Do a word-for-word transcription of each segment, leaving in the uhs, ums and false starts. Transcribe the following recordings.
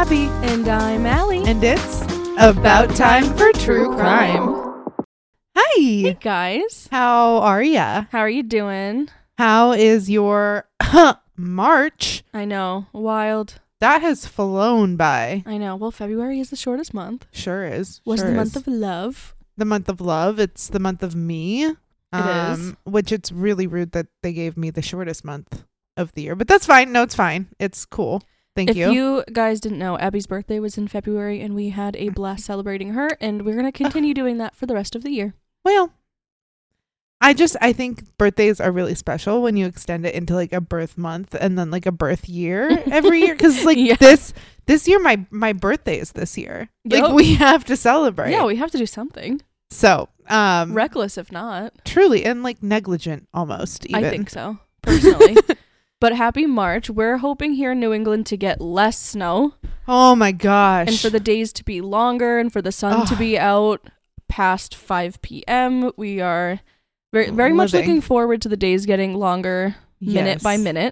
Abby. And I'm Allie. And it's about time for true crime. Hi. Hey guys. How are ya? How are you doing? How is your March? I know. Wild. That has flown by. I know. Well, February is the shortest month. Sure is. Was sure the month is. of love. The month of love. It's the month of me. It um, is. Which it's really rude that they gave me the shortest month of the year. But that's fine. No, it's fine. It's cool. Thank if you. If you guys didn't know, Abby's birthday was in February and we had a blast celebrating her. And we're going to continue doing that for the rest of the year. Well, I just, I think birthdays are really special when you extend it into like a birth month and then like a birth year every year. Because like yeah. this, this year, my, my birthday is this year. Like Yep. we have to celebrate. Yeah, we have to do something. So, um, reckless if not. Truly, and like negligent almost even. I think so, personally. But happy March. We're hoping here in New England to get less snow. Oh my gosh. And for the days to be longer and for the sun oh. to be out past five p.m. We are very, very much looking forward to the days getting longer minute yes. by minute.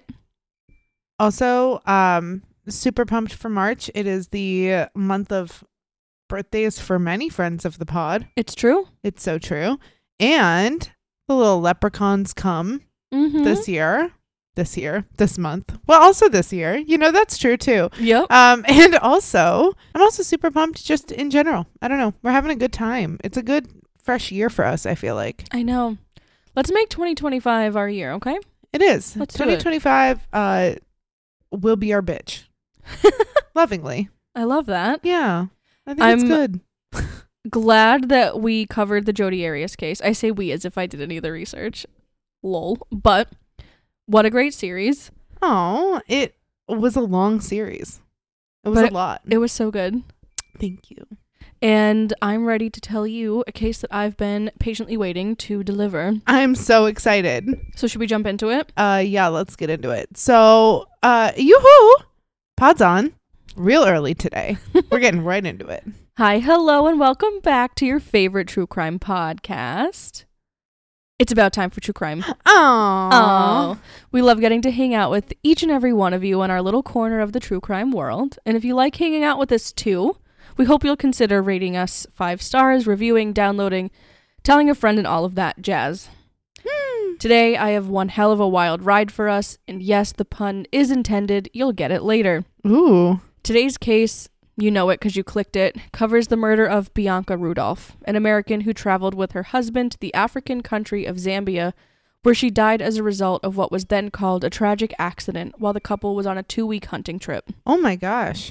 Also, um, super pumped for March. It is the month of birthdays for many friends of the pod. It's true. It's so true. And the little leprechauns come mm-hmm. this year. This year, this month. Well, also this year. You know, that's true too. Yep. Um, and also, I'm also super pumped just in general. I don't know. We're having a good time. It's a good, fresh year for us, I feel like. I know. Let's make twenty twenty-five our year, okay? It is. Let's twenty twenty-five do it. uh, will be our bitch. Lovingly. I love that. Yeah. I think I'm it's good. Glad that we covered the Jodi Arias case. I say we as if I did any of the research. Lol. But what a great series. Oh, it was a long series. It was but a lot. It was so good. Thank you. And I'm ready to tell you a case that I've been patiently waiting to deliver. I'm so excited. So should we jump into it? Uh, yeah, let's get into it. So, uh, yoo-hoo! Pod's on real early today. We're getting right into it. Hi, hello, and welcome back to your favorite true crime podcast. It's about time for true crime. Aww. Oh, we love getting to hang out with each and every one of you in our little corner of the true crime world. And if you like hanging out with us too, we hope you'll consider rating us five stars, reviewing, downloading, telling a friend, and all of that jazz. Hmm. Today, I have one hell of a wild ride for us. And yes, the pun is intended. You'll get it later. Ooh. Today's case, you know it because you clicked it, covers the murder of Bianca Rudolph, an American who traveled with her husband to the African country of Zambia, where she died as a result of what was then called a tragic accident while the couple was on a two-week hunting trip. Oh my gosh.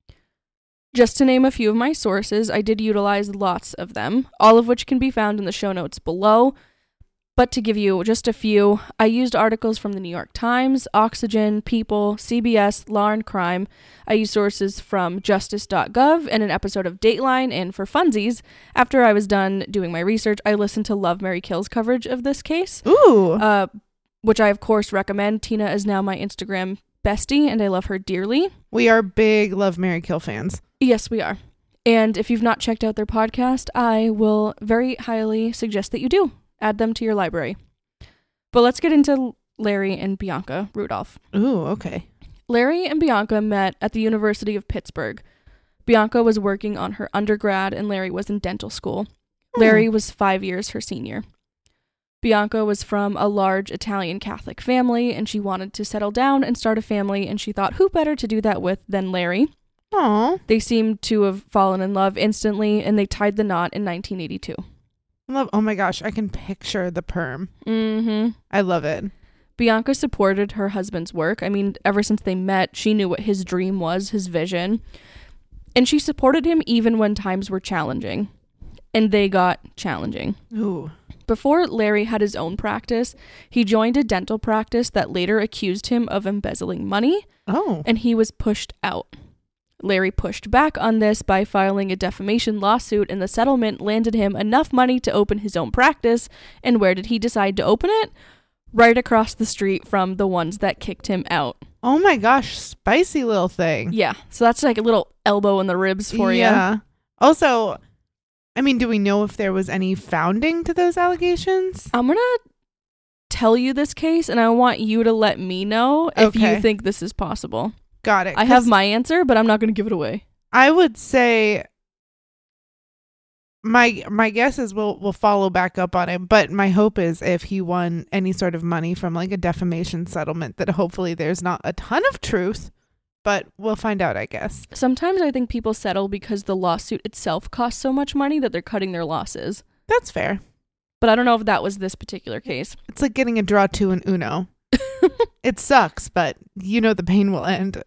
Just to name a few of my sources, I did utilize lots of them, all of which can be found in the show notes below. But to give you just a few, I used articles from the New York Times, Oxygen, People, C B S, Law and Crime. I used sources from justice dot gov and an episode of Dateline, and for funsies, after I was done doing my research, I listened to Love, Marry, Kill's coverage of this case. Ooh. Uh, which I, of course, recommend. Tina is now my Instagram bestie, and I love her dearly. We are big Love, Marry, Kill fans. Yes, we are. And if you've not checked out their podcast, I will very highly suggest that you do. Add them to your library. But let's get into Larry and Bianca Rudolph. Ooh, okay. Larry and Bianca met at the University of Pittsburgh. Bianca was working on her undergrad and Larry was in dental school. Hmm. Larry was five years her senior. Bianca was from a large Italian Catholic family and she wanted to settle down and start a family, and she thought who better to do that with than Larry. Aww. They seemed to have fallen in love instantly, and they tied the knot in nineteen eighty-two. Love. Oh my gosh, I can picture the perm. Mm-hmm. I love it. Bianca supported her husband's work. I mean, ever since they met, she knew what his dream was, his vision. And she supported him even when times were challenging. And they got challenging. Ooh. Before Larry had his own practice, he joined a dental practice that later accused him of embezzling money. Oh. And he was pushed out. Larry pushed back on this by filing a defamation lawsuit, and the settlement landed him enough money to open his own practice. And where did he decide to open it? Right across the street from the ones that kicked him out. Oh my gosh, spicy little thing. Yeah, so that's like a little elbow in the ribs for you. Yeah. Also, I mean, do we know if there was any founding to those allegations? I'm going to tell you this case, and I want you to let me know if Okay. you think this is possible. Got it. I have my answer, but I'm not going to give it away. I would say my my guess is we'll we'll follow back up on it, but my hope is if he won any sort of money from like a defamation settlement, that hopefully there's not a ton of truth, but we'll find out, I guess. Sometimes I think people settle because the lawsuit itself costs so much money that they're cutting their losses. That's fair. But I don't know if that was this particular case. It's like getting a draw two in Uno. It sucks, but you know the pain will end.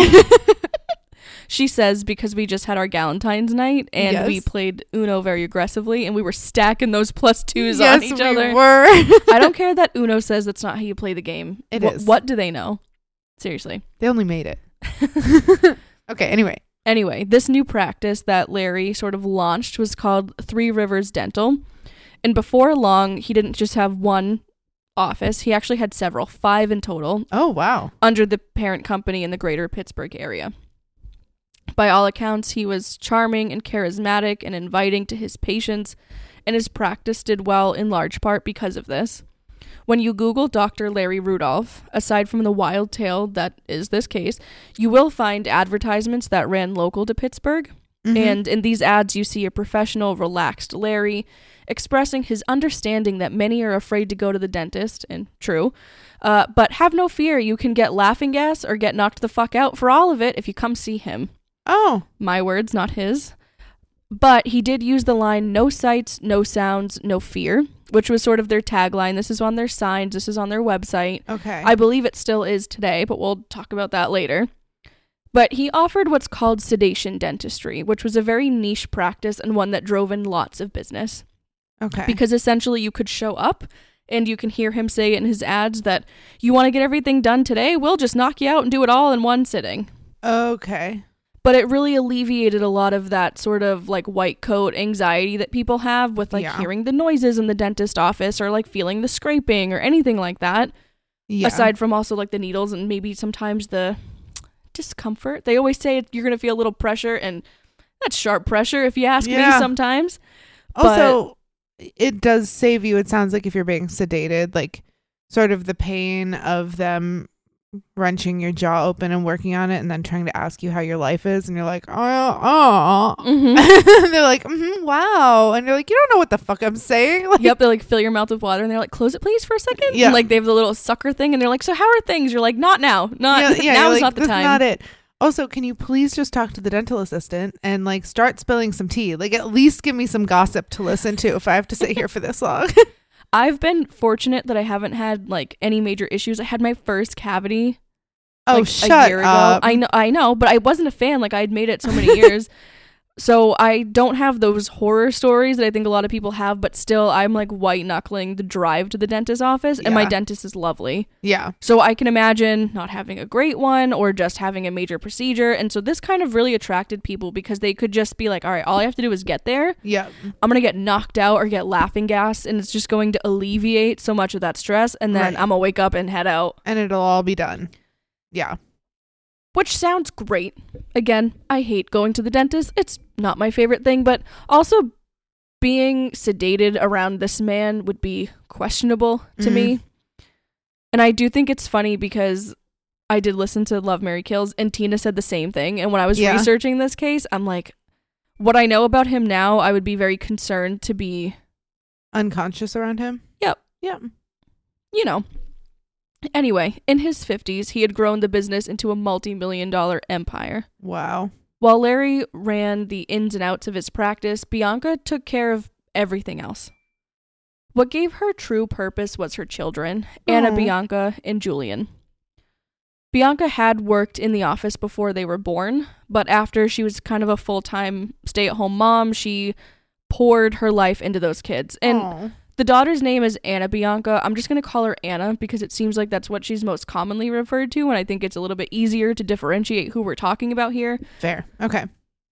She says because we just had our Galentine's night and Yes. we played Uno very aggressively and we were stacking those plus twos Yes, on each we other. were. I don't care that Uno says that's not how you play the game. It Wh- is. What do they know? Seriously. They only made it. Okay, anyway. Anyway, this new practice that Larry sort of launched was called Three Rivers Dental. And before long, he didn't just have one office. He actually had several, five in total, Oh, wow. under the parent company in the greater Pittsburgh area. By all accounts, he was charming and charismatic and inviting to his patients, and his practice did well in large part because of this. When you Google Doctor Larry Rudolph, aside from the wild tale that is this case, you will find advertisements that ran local to Pittsburgh. Mhm. And in these ads, you see a professional, relaxed Larry expressing his understanding that many are afraid to go to the dentist, and true. Uh, but have no fear, you can get laughing gas or get knocked the fuck out for all of it if you come see him. Oh, My words, not his. But he did use the line, no sights, no sounds, no fear, which was sort of their tagline. This is on their signs. This is on their website. okay. I believe it still is today, but we'll talk about that later. But he offered what's called sedation dentistry, which was a very niche practice and one that drove in lots of business. okay. Because essentially you could show up and you can hear him say in his ads that you want to get everything done today, we'll just knock you out and do it all in one sitting. Okay. But it really alleviated a lot of that sort of like white coat anxiety that people have with like Yeah. hearing the noises in the dentist office or like feeling the scraping or anything like that. Yeah. Aside from also like the needles and maybe sometimes the discomfort. They always say you're going to feel a little pressure, and that's sharp pressure if you ask Yeah. me sometimes. Also, it does save you, it sounds like, if you're being sedated, like sort of the pain of them wrenching your jaw open and working on it and then trying to ask you how your life is, and you're like, oh, oh. Mhm. They're like, mm-hmm, wow. And you're like, you don't know what the fuck I'm saying. Like, Yep, they like fill your mouth with water and they're like, close it please for a second. Yeah. And, like they have the little sucker thing and they're like, so how are things? You're like, not now. Not yeah, yeah, now you're is like, not the this time. is not it. Also, can you please just talk to the dental assistant and like start spilling some tea? Like, at least give me some gossip to listen to if I have to sit here for this long. I've been fortunate that I haven't had like any major issues. I had my first cavity Oh, like, shut a year up. ago. I know, I know, but I wasn't a fan. Like I'd made it so many years. So I don't have those horror stories that I think a lot of people have, but still I'm like white knuckling the drive to the dentist's office, and my Yeah. dentist is lovely. Yeah. So I can imagine not having a great one or just having a major procedure. And so this kind of really attracted people because they could just be like, all right, all I have to do is get there. Yeah. I'm going to get knocked out or get laughing gas, and it's just going to alleviate so much of that stress. And then Right. I'm going to wake up and head out. And it'll all be done. Yeah. Which sounds great. Again, I hate going to the dentist. It's not my favorite thing, but also being sedated around this man would be questionable to Mhm. me. And I do think it's funny because I did listen to Love, Marry, Kills, and Tina said the same thing. And when I was Yeah. researching this case, I'm like, what I know about him now, I would be very concerned to be, Unconscious around him? Yep. Yep. you know. Anyway, in his fifties, he had grown the business into a multi-million dollar empire. Wow. While Larry ran the ins and outs of his practice, Bianca took care of everything else. What gave her true purpose was her children, Anna, Aw. Bianca, and Julian. Bianca had worked in the office before they were born, but after she was kind of a full-time stay-at-home mom, she poured her life into those kids. And Aw. the daughter's name is Anna Bianca. I'm just going to call her Anna because it seems like that's what she's most commonly referred to, and I think it's a little bit easier to differentiate who we're talking about here. Fair. Okay.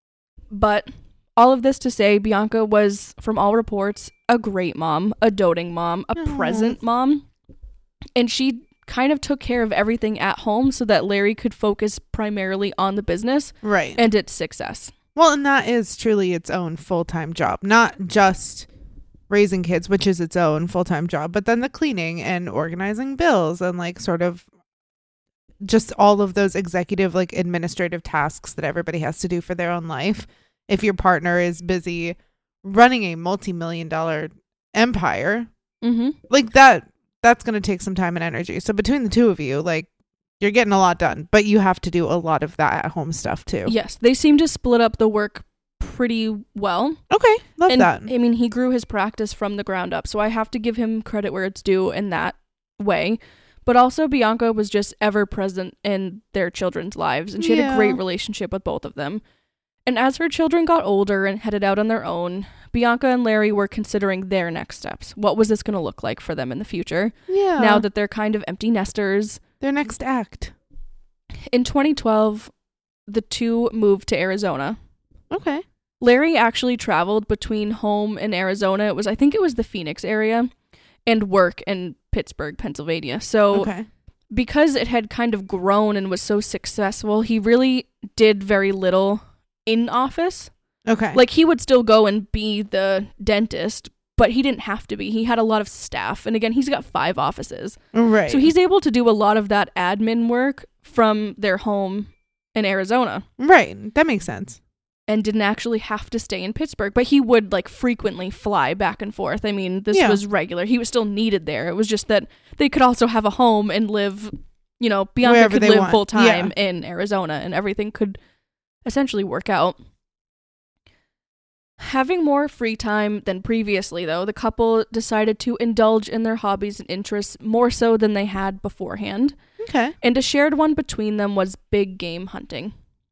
But all of this to say, Bianca was, from all reports, a great mom, a doting mom, a Aw. present mom. And she kind of took care of everything at home so that Larry could focus primarily on the business Right. and its success. Well, and that is truly its own full-time job, not just raising kids, which is its own full-time job, but then the cleaning and organizing bills and like sort of just all of those executive, like administrative tasks that everybody has to do for their own life. If your partner is busy running a multi-million dollar empire, Mm-hmm. like that, that's going to take some time and energy. So between the two of you, like, you're getting a lot done, but you have to do a lot of that at home stuff too. Yes, they seem to split up the work pretty well. Okay, love and, that. I mean, he grew his practice from the ground up, so I have to give him credit where it's due in that way. But also, Bianca was just ever present in their children's lives, and she had Yeah. a great relationship with both of them. And as her children got older and headed out on their own, Bianca and Larry were considering their next steps. What was this going to look like for them in the future? Yeah. Now that they're kind of empty nesters. Their next act. In twenty twelve, the two moved to Arizona. Okay. Larry actually traveled between home and Arizona. It was, I think it was the Phoenix area, and work in Pittsburgh, Pennsylvania. So Okay. because it had kind of grown and was so successful, he really did very little in office. Okay. Like, he would still go and be the dentist, but he didn't have to be. He had a lot of staff. And again, he's got five offices. right. So he's able to do a lot of that admin work from their home in Arizona. Right. That makes sense. And didn't actually have to stay in Pittsburgh, but he would like frequently fly back and forth. I mean, this Yeah. was regular. He was still needed there. It was just that they could also have a home and live, you know, Bianca Wherever could they live want. full time Yeah. in Arizona, and everything could essentially work out. Having more free time than previously, though, the couple decided to indulge in their hobbies and interests more so than they had beforehand. Okay. And a shared one between them was big game hunting.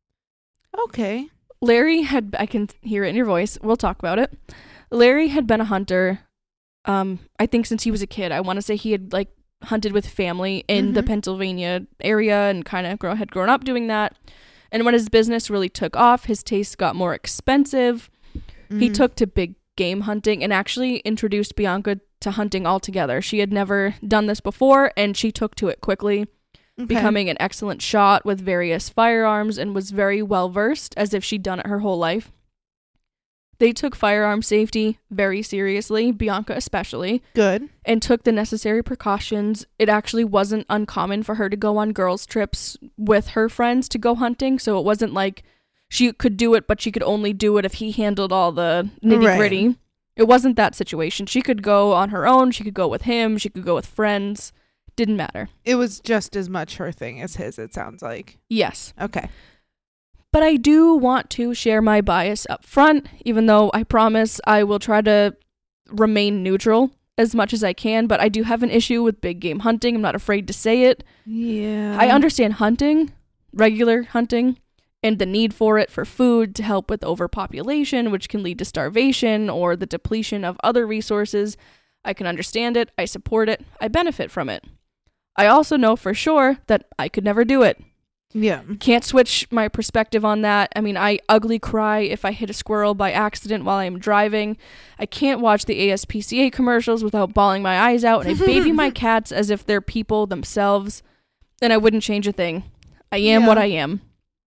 Okay. Larry had, I can hear it in your voice, we'll talk about it. Larry had been a hunter, um, I think since he was a kid. I want to say he had like hunted with family in the Mhm. Pennsylvania area and kind of grow, had grown up doing that. And when his business really took off, his tastes got more expensive. He Mhm. took to big game hunting and actually introduced Bianca to hunting altogether. She had never done this before, and she took to it quickly, Okay. becoming an excellent shot with various firearms, and was very well versed, as if she'd done it her whole life. They took firearm safety very seriously, Bianca especially, good. and took the necessary precautions. It actually wasn't uncommon for her to go on girls' trips with her friends to go hunting, so it wasn't like she could do it, but she could only do it if he handled all the nitty-gritty. Right. It wasn't that situation. She could go on her own, she could go with him, she could go with friends. Didn't matter. It was just as much her thing as his, it sounds like. Yes. Okay. But I do want to share my bias up front, even though I promise I will try to remain neutral as much as I can, but I do have an issue with big game hunting. I'm not afraid to say it. Yeah. I understand hunting, regular hunting, and the need for it for food to help with overpopulation, which can lead to starvation or the depletion of other resources. I can understand it. I support it. I benefit from it. I also know for sure that I could never do it. Yeah. Can't switch my perspective on that. I mean, I ugly cry if I hit a squirrel by accident while I'm driving. I can't watch the A S P C A commercials without bawling my eyes out, and I baby my cats as if they're people themselves, and I wouldn't change a thing. I am Yeah. what I am.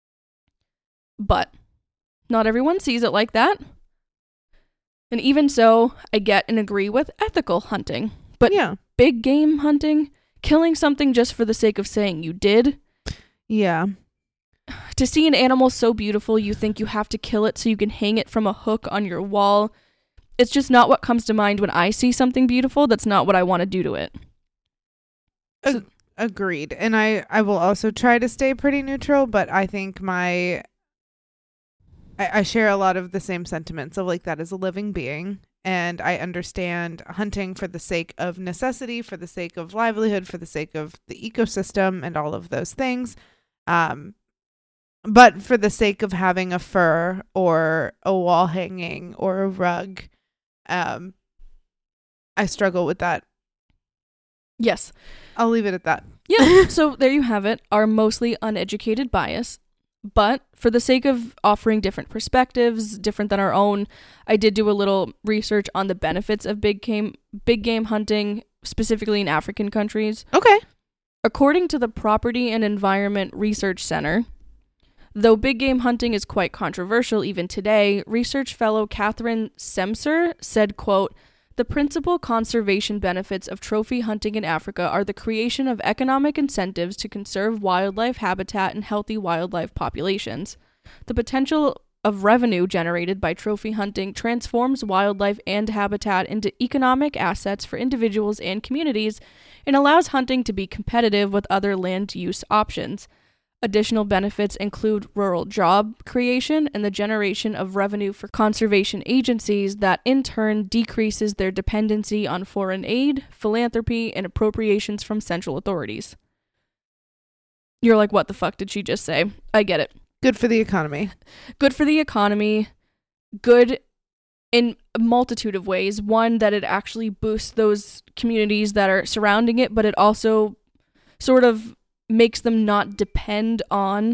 But not everyone sees it like that. And even so, I get and agree with ethical hunting. But yeah. big game hunting, killing something just for the sake of saying you did, Yeah. to see an animal so beautiful you think you have to kill it so you can hang it from a hook on your wall, it's just not what comes to mind when I see something beautiful. That's not what I want to do to it. Ag- agreed. And I, I will also try to stay pretty neutral, but I think my... I, I share a lot of the same sentiments of like that is a living being. And I understand hunting for the sake of necessity, for the sake of livelihood, for the sake of the ecosystem and all of those things. Um, but for the sake of having a fur or a wall hanging or a rug, um, I struggle with that. Yes. I'll leave it at that. Yeah. So there you have it, our mostly uneducated bias. But for the sake of offering different perspectives, different than our own, I did do a little research on the benefits of big game big game hunting, specifically in African countries. Okay. According to the Property and Environment Research Center, though big game hunting is quite controversial even today, research fellow Catherine Semser said, quote, The principal conservation benefits of trophy hunting in Africa are the creation of economic incentives to conserve wildlife habitat and healthy wildlife populations. The potential of revenue generated by trophy hunting transforms wildlife and habitat into economic assets for individuals and communities and allows hunting to be competitive with other land use options. Additional benefits include rural job creation and the generation of revenue for conservation agencies that in turn decreases their dependency on foreign aid, philanthropy, and appropriations from central authorities. You're like, what the fuck did she just say? I get it. Good for the economy. Good for the economy. Good in a multitude of ways. One, that it actually boosts those communities that are surrounding it, but it also sort of makes them not depend on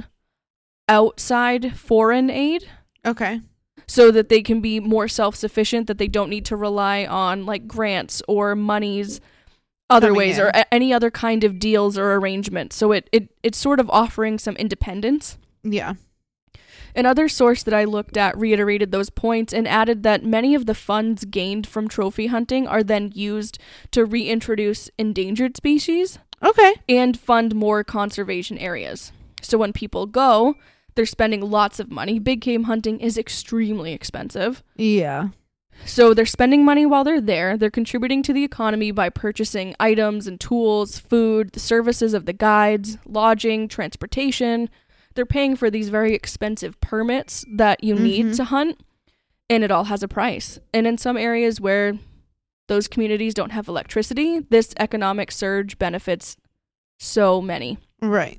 outside foreign aid. Okay. So that they can be more self-sufficient, that they don't need to rely on like grants or monies other Coming ways in. or a- any other kind of deals or arrangements. So it, it it's sort of offering some independence. Yeah. Another source that I looked at reiterated those points and added that many of the funds gained from trophy hunting are then used to reintroduce endangered species. Okay. And fund more conservation areas. So when people go, they're spending lots of money. Big game hunting is extremely expensive. Yeah. So they're spending money while they're there. They're contributing to the economy by purchasing items and tools, food, the services of the guides, lodging, transportation. They're paying for these very expensive permits that you need Mhm. to hunt, and it all has a price. And in some areas where those communities don't have electricity, this economic surge benefits so many. Right.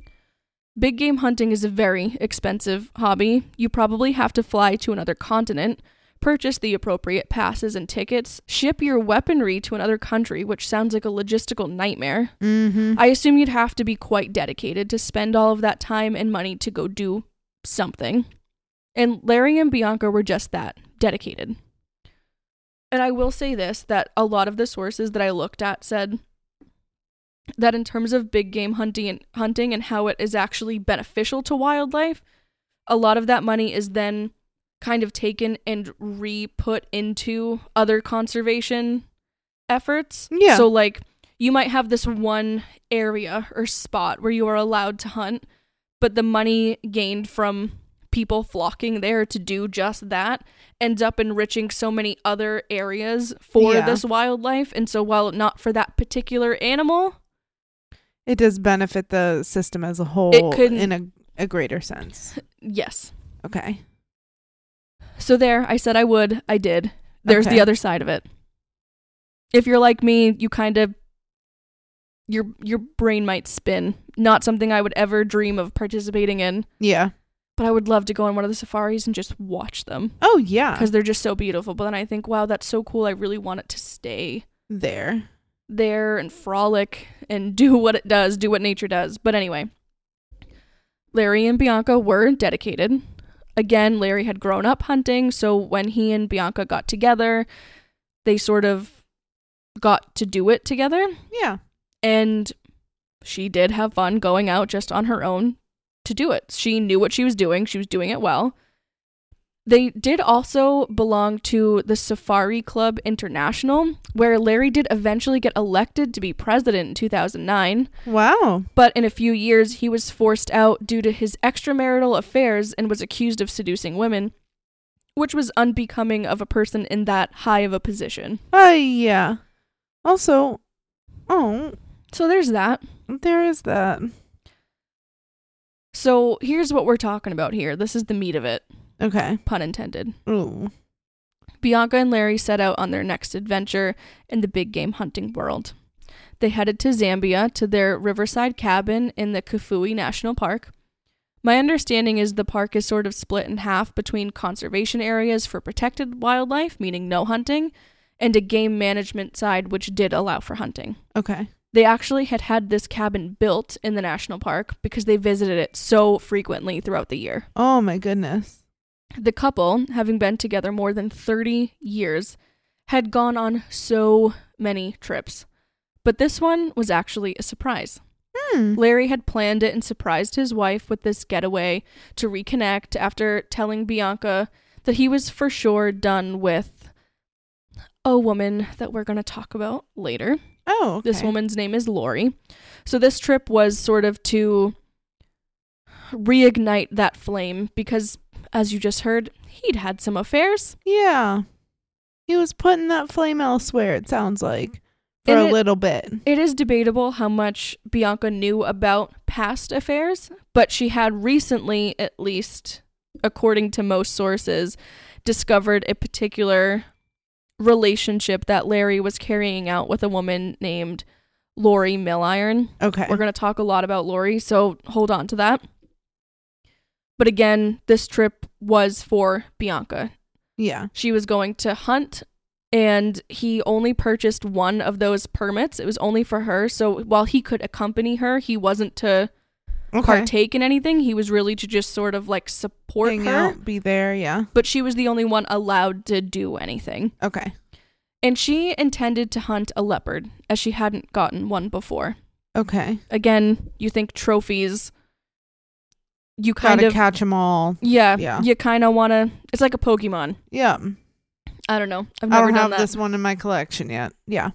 Big game hunting is a very expensive hobby. You probably have to fly to another continent, purchase the appropriate passes and tickets, ship your weaponry to another country, which sounds like a logistical nightmare. Mm-hmm. I assume you'd have to be quite dedicated to spend all of that time and money to go do something. And Larry and Bianca were just that, dedicated. And I will say this, that a lot of the sources that I looked at said that in terms of big game hunting and hunting and how it is actually beneficial to wildlife, a lot of that money is then kind of taken and re-put into other conservation efforts. Yeah. So like you might have this one area or spot where you are allowed to hunt, but the money gained from people flocking there to do just that ends up enriching so many other areas for Yeah. this wildlife. And so while not for that particular animal, It does benefit the system as a whole It could- in a, a greater sense. yes. Okay. So there, I said I would, I did. There's Okay. the other side of it. If you're like me, you kind of, your your brain might spin. Not something I would ever dream of participating in, Yeah. but I would love to go on one of the safaris and just watch them Oh, yeah. because they're just so beautiful. But then I think, wow, that's so cool. I really want it to stay There. there and frolic and do what it does, do what nature does. But anyway, Larry and Bianca were dedicated. Again, Larry had grown up hunting, so when he and Bianca got together, they sort of got to do it together. Yeah. And she did have fun going out just on her own to do it. She knew what she was doing. She was doing it well. They did also belong to the Safari Club International, where Larry did eventually get elected to be president in two thousand nine. Wow. But in a few years, he was forced out due to his extramarital affairs and was accused of seducing women, which was unbecoming of a person in that high of a position. Uh, yeah. Also, oh, So there's that. there is that. So here's what we're talking about here. This is the meat of it. Okay. Pun intended. Ooh. Bianca and Larry set out on their next adventure in the big game hunting world. They headed to Zambia to their riverside cabin in the Kafue National Park. My understanding is the park is sort of split in half between conservation areas for protected wildlife, meaning no hunting, and a game management side which did allow for hunting. Okay. They actually had had this cabin built in the national park because they visited it so frequently throughout the year. Oh, my goodness. The couple, having been together more than thirty years, had gone on so many trips. But this one was actually a surprise. Hmm. Larry had planned it and surprised his wife with this getaway to reconnect after telling Bianca that he was for sure done with a woman that we're going to talk about later. Oh, okay. This woman's name is Lori. So this trip was sort of to reignite that flame because, as you just heard, he'd had some affairs. Yeah. He was putting that flame elsewhere, it sounds like, for And a it- little bit. It is debatable how much Bianca knew about past affairs, but she had recently, at least according to most sources, discovered a particular relationship that Larry was carrying out with a woman named Lori Milliron. Okay. We're going to talk a lot about Lori, so hold on to that. But again, this trip was for Bianca. Yeah. She was going to hunt, and he only purchased one of those permits. It was only for her. So while he could accompany her, he wasn't to Okay. partake in anything. He was really to just sort of like support Hang her. out, be there, yeah. But she was the only one allowed to do anything. Okay. And she intended to hunt a leopard, as she hadn't gotten one before. Okay. Again, you think trophies, you kind Gotta of catch them all. yeah, Yeah. you kind of want to. It's like a Pokemon. Yeah. I don't know. I've I never don't done have that. this one in my collection yet. Yeah.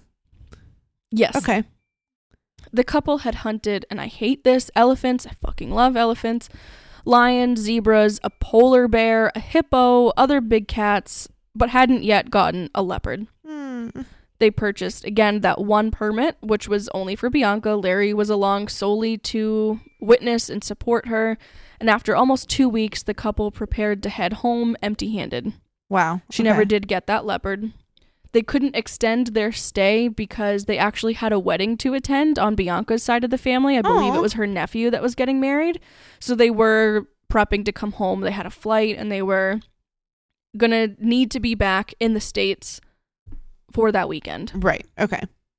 Yes. Okay. The couple had hunted, and I hate this, elephants. I fucking love elephants. Lions, zebras, a polar bear, a hippo, other big cats, but hadn't yet gotten a leopard. Hmm. They purchased, again, that one permit, which was only for Bianca. Larry was along solely to witness and support her. And after almost two weeks, the couple prepared to head home empty-handed. Wow. She Okay. never did get that leopard. They couldn't extend their stay because they actually had a wedding to attend on Bianca's side of the family. I believe Aw. it was her nephew that was getting married. So they were prepping to come home. They had a flight, and they were going to need to be back in the States for that weekend. Right. Okay.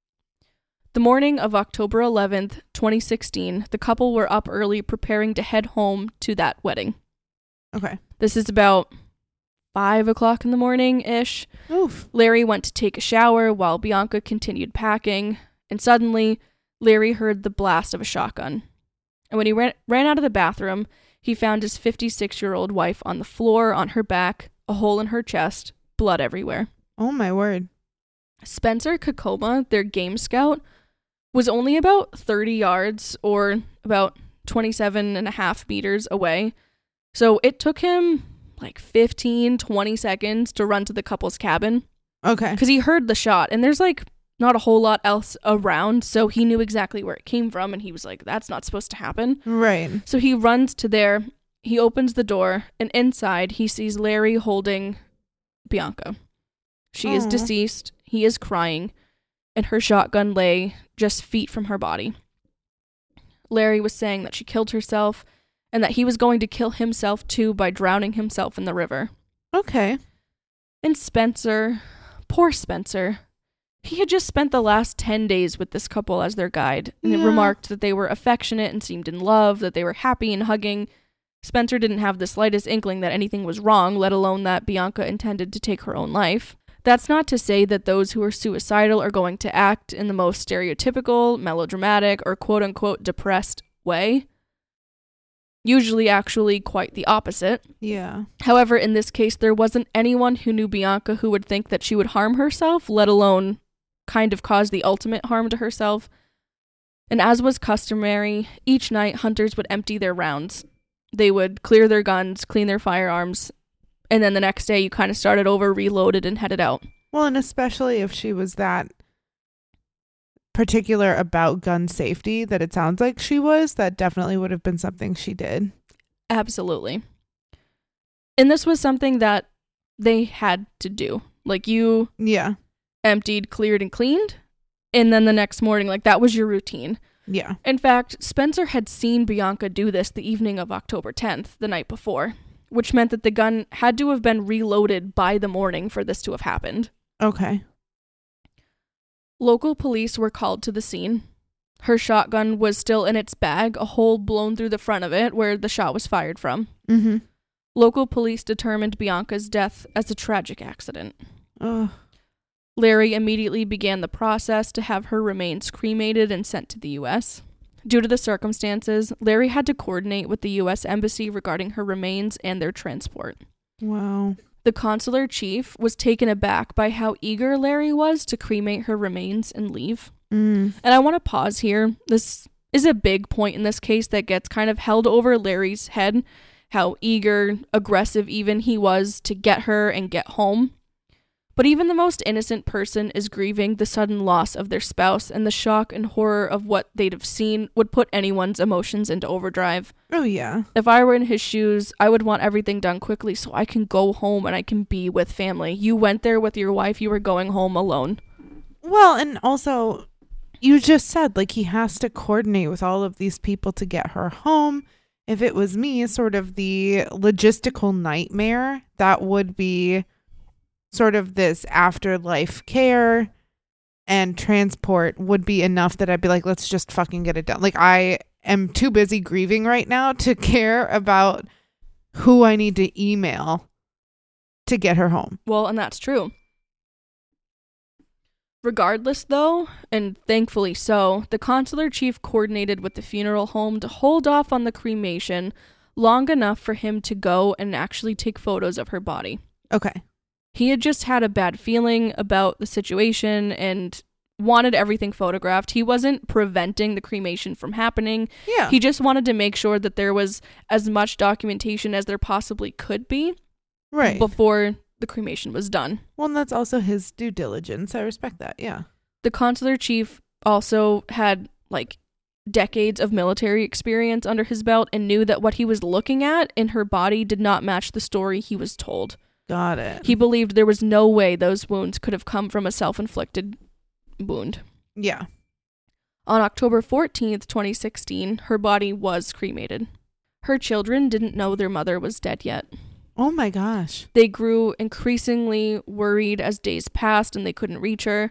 The morning of October eleventh, twenty sixteen, the couple were up early preparing to head home to that wedding. Okay. This is about five o'clock in the morning-ish. Oof. Larry went to take a shower while Bianca continued packing, and suddenly, Larry heard the blast of a shotgun. And when he ran, ran out of the bathroom, he found his fifty-six-year-old wife on the floor, on her back, a hole in her chest, blood everywhere. Oh my word. Spencer Kakoma, their game scout, was only about thirty yards, or about twenty-seven and a half meters away. So it took him like fifteen, twenty seconds to run to the couple's cabin. Okay. Because he heard the shot, and there's like not a whole lot else around, so he knew exactly where it came from, and he was like, that's not supposed to happen. Right. So he runs to there, he opens the door, and inside he sees Larry holding Bianca. She is Aw. deceased, he is crying, and her shotgun lay just feet from her body. Larry was saying that she killed herself, and that he was going to kill himself too by drowning himself in the river. Okay. And Spencer, poor Spencer, he had just spent the last ten days with this couple as their guide, and Yeah. remarked that they were affectionate and seemed in love, that they were happy and hugging. Spencer didn't have the slightest inkling that anything was wrong, let alone that Bianca intended to take her own life. That's not to say that those who are suicidal are going to act in the most stereotypical, melodramatic, or quote-unquote depressed way. Usually actually quite the opposite. Yeah. However, in this case, there wasn't anyone who knew Bianca who would think that she would harm herself, let alone kind of cause the ultimate harm to herself. And as was customary, each night hunters would empty their rounds. They would clear their guns, clean their firearms, and then the next day you kind of started over, reloaded, and headed out. Well, and especially if she was that particular about gun safety that it sounds like she was, that definitely would have been something she did. Absolutely. And this was something that they had to do. Like, you Yeah. emptied, cleared, and cleaned, and then the next morning, like, that was your routine. Yeah. In fact, Spencer had seen Bianca do this the evening of October tenth, the night before, which meant that the gun had to have been reloaded by the morning for this to have happened. Okay. Local police were called to the scene. Her shotgun was still in its bag, a hole blown through the front of it where the shot was fired from. Mm-hmm. Local police determined Bianca's death as a tragic accident. Oh. Larry immediately began the process to have her remains cremated and sent to the U S. Due to the circumstances, Larry had to coordinate with the U S Embassy regarding her remains and their transport. Wow. The consular chief was taken aback by how eager Larry was to cremate her remains and leave. Mm. And I want to pause here. This is a big point in this case that gets kind of held over Larry's head, how eager, aggressive even he was to get her and get home. But even the most innocent person is grieving the sudden loss of their spouse, and the shock and horror of what they'd have seen would put anyone's emotions into overdrive. Oh, yeah. If I were in his shoes, I would want everything done quickly so I can go home and I can be with family. You went there with your wife, you were going home alone. Well, and also, you just said, like, he has to coordinate with all of these people to get her home. If it was me, sort of the logistical nightmare that would be sort of this afterlife care and transport would be enough that I'd be like, let's just fucking get it done. Like, I am too busy grieving right now to care about who I need to email to get her home. Well, and that's true. Regardless, though, and thankfully so, the consular chief coordinated with the funeral home to hold off on the cremation long enough for him to go and actually take photos of her body. Okay. He had just had a bad feeling about the situation and wanted everything photographed. He wasn't preventing the cremation from happening. Yeah. He just wanted to make sure that there was as much documentation as there possibly could be. Right. Before the cremation was done. Well, and that's also his due diligence. I respect that. Yeah. The consular chief also had like decades of military experience under his belt and knew that what he was looking at in her body did not match the story he was told. Got it. He believed there was no way those wounds could have come from a self-inflicted wound. Yeah. On October fourteenth, twenty sixteen, her body was cremated. Her children didn't know their mother was dead yet. Oh my gosh. They grew increasingly worried as days passed and they couldn't reach her.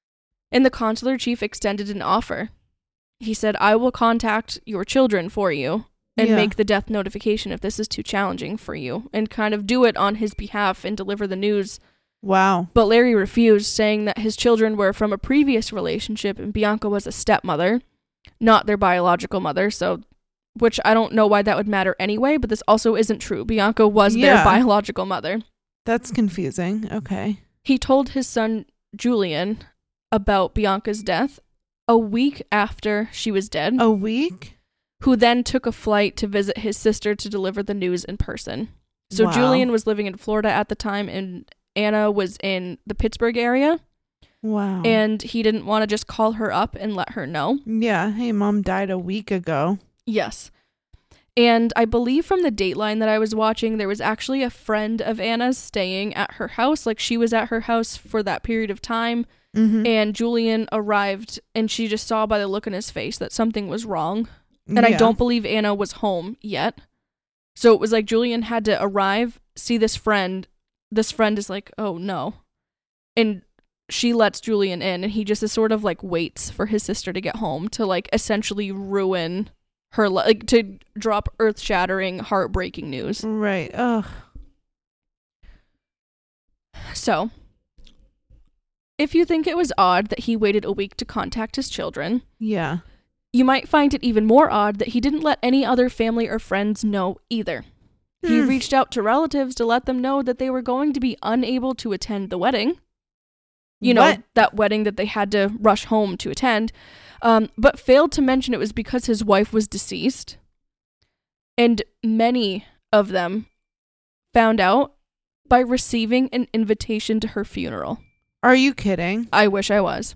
And the consular chief extended an offer. He said, I will contact your children for you and Yeah. make the death notification if this is too challenging for you, and kind of do it on his behalf and deliver the news. Wow. But Larry refused, saying that his children were from a previous relationship and Bianca was a stepmother, not their biological mother, so... which I don't know why that would matter anyway, but this also isn't true. Bianca was Yeah. their biological mother. That's confusing. Okay. He told his son, Julian, about Bianca's death a week after she was dead, A week? who then took a flight to visit his sister to deliver the news in person. So Wow. Julian was living in Florida at the time, and Anna was in the Pittsburgh area, Wow. and he didn't want to just call her up and let her know. Yeah. Hey, mom died a week ago. Yes. And I believe from the Dateline that I was watching, there was actually a friend of Anna's staying at her house. Like, she was at her house for that period of time. Mm-hmm. And Julian arrived and she just saw by the look in his face that something was wrong. And I Yeah. don't believe Anna was home yet. So it was like Julian had to arrive, see this friend. This friend is like, oh no. And she lets Julian in, and he just is sort of like waits for his sister to get home to like essentially ruin her, li- like to drop earth-shattering, heartbreaking news. Right. Ugh. So, if you think it was odd that he waited a week to contact his children, Yeah. you might find it even more odd that he didn't let any other family or friends know either. He Hmm. reached out to relatives to let them know that they were going to be unable to attend the wedding. You know, What? that wedding that they had to rush home to attend, um, but failed to mention it was because his wife was deceased. And many of them found out by receiving an invitation to her funeral. Are you kidding? I wish I was.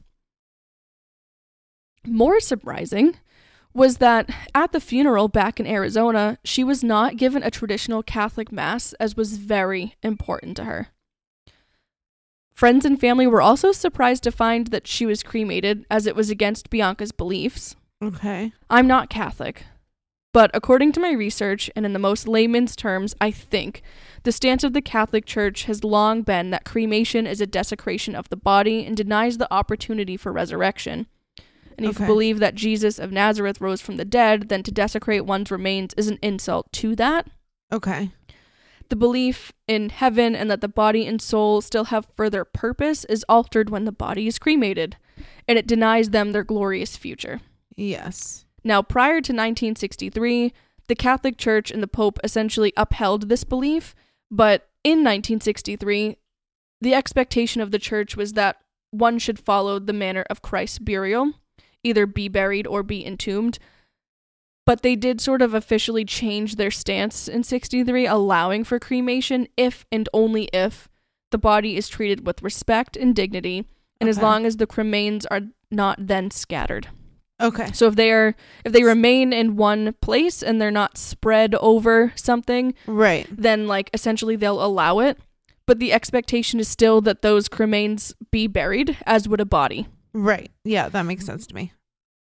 More surprising was that at the funeral back in Arizona, she was not given a traditional Catholic mass, as was very important to her. Friends and family were also surprised to find that she was cremated, as it was against Bianca's beliefs. Okay. I'm not Catholic, but according to my research, and in the most layman's terms, I think, the stance of the Catholic Church has long been that cremation is a desecration of the body and denies the opportunity for resurrection. And if Okay. you believe that Jesus of Nazareth rose from the dead, then to desecrate one's remains is an insult to that. Okay. The belief in heaven and that the body and soul still have further purpose is altered when the body is cremated, and it denies them their glorious future. Yes. Now, prior to nineteen sixty-three, the Catholic Church and the Pope essentially upheld this belief, but in nineteen sixty-three, the expectation of the church was that one should follow the manner of Christ's burial, either be buried or be entombed. But they did sort of officially change their stance in sixty-three, allowing for cremation if and only if the body is treated with respect and dignity, and okay. as long as the cremains are not then scattered. Okay. So if they are, if they remain in one place and they're not spread over something, right, then like essentially they'll allow it. But the expectation is still that those cremains be buried, as would a body. Right. Yeah, that makes sense to me.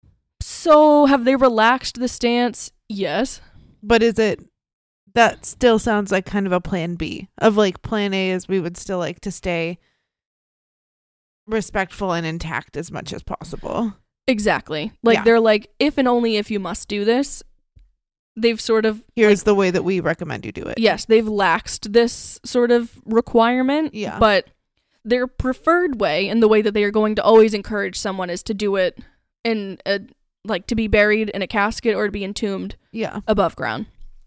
So have they relaxed the stance? Yes. But is it, that still sounds like kind of a plan B of like plan A is we would still like to stay respectful and intact as much as possible. Exactly. Like yeah. they're like, if and only if you must do this, they've sort of... Here's like, the way that we recommend you do it. Yes, they've laxed this sort of requirement. Yeah. But their preferred way and the way that they are going to always encourage someone is to do it in a... like to be buried in a casket or to be entombed yeah. above ground.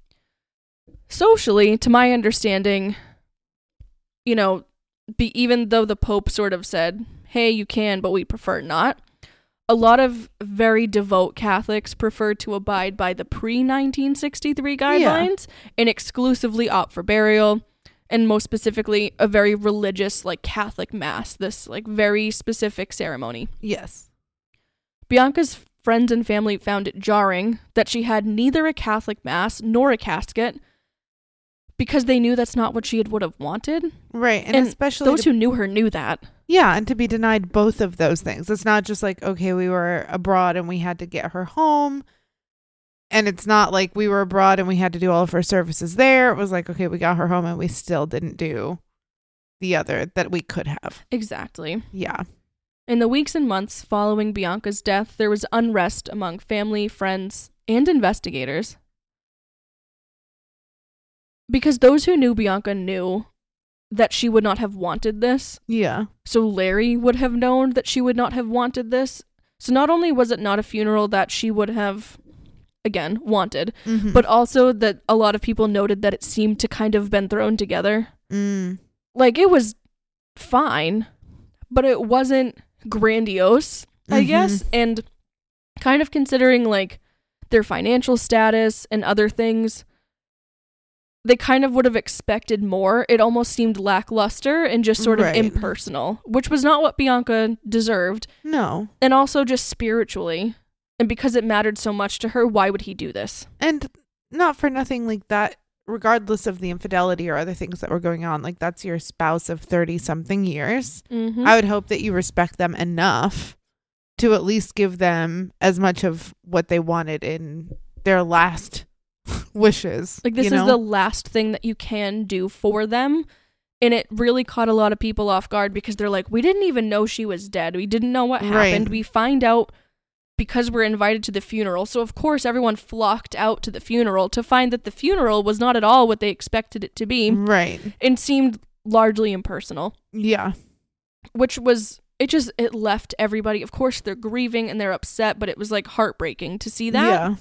Socially, to my understanding, you know, be, even though the Pope sort of said, hey, you can, but we prefer not, a lot of very devout Catholics prefer to abide by the pre-nineteen sixty-three guidelines yeah. and exclusively opt for burial, and most specifically, a very religious, like, Catholic mass, this, like, very specific ceremony. Yes. Bianca's friends and family found it jarring that she had neither a Catholic mass nor a casket because they knew that's not what she had would have wanted. Right. And, and especially those to, who knew her knew that. Yeah. And to be denied both of those things. It's not just like, okay, we were abroad and we had to get her home. And it's not like we were abroad and we had to do all of her services there. It was like, okay, we got her home and we still didn't do the other that we could have. Exactly. Yeah. In the weeks and months following Bianca's death, there was unrest among family, friends, and investigators. Because those who knew Bianca knew that she would not have wanted this. Yeah. So Larry would have known that she would not have wanted this. So not only was it not a funeral that she would have, again, wanted, mm-hmm. but also that a lot of people noted that it seemed to kind of been thrown together. Mm. Like, it was fine, but it wasn't grandiose, I mm-hmm. guess, and kind of considering like their financial status and other things, they kind of would have expected more. It almost seemed lackluster and just sort right. of impersonal, which was not what Bianca deserved. No. And also just spiritually, and because it mattered so much to her, why would he do this? And not for nothing, like that, regardless of the infidelity or other things that were going on, like that's your spouse of thirty something years. Mm-hmm. I would hope that you respect them enough to at least give them as much of what they wanted in their last wishes. Like, this you know? is the last thing that you can do for them. And it really caught a lot of people off guard because they're like, we didn't even know she was dead. We didn't know what happened. Right. We find out because we're invited to the funeral. So, of course, everyone flocked out to the funeral to find that the funeral was not at all what they expected it to be. Right. And seemed largely impersonal. Yeah. Which was, it just, it left everybody, of course, they're grieving and they're upset, but it was like heartbreaking to see that. Yeah.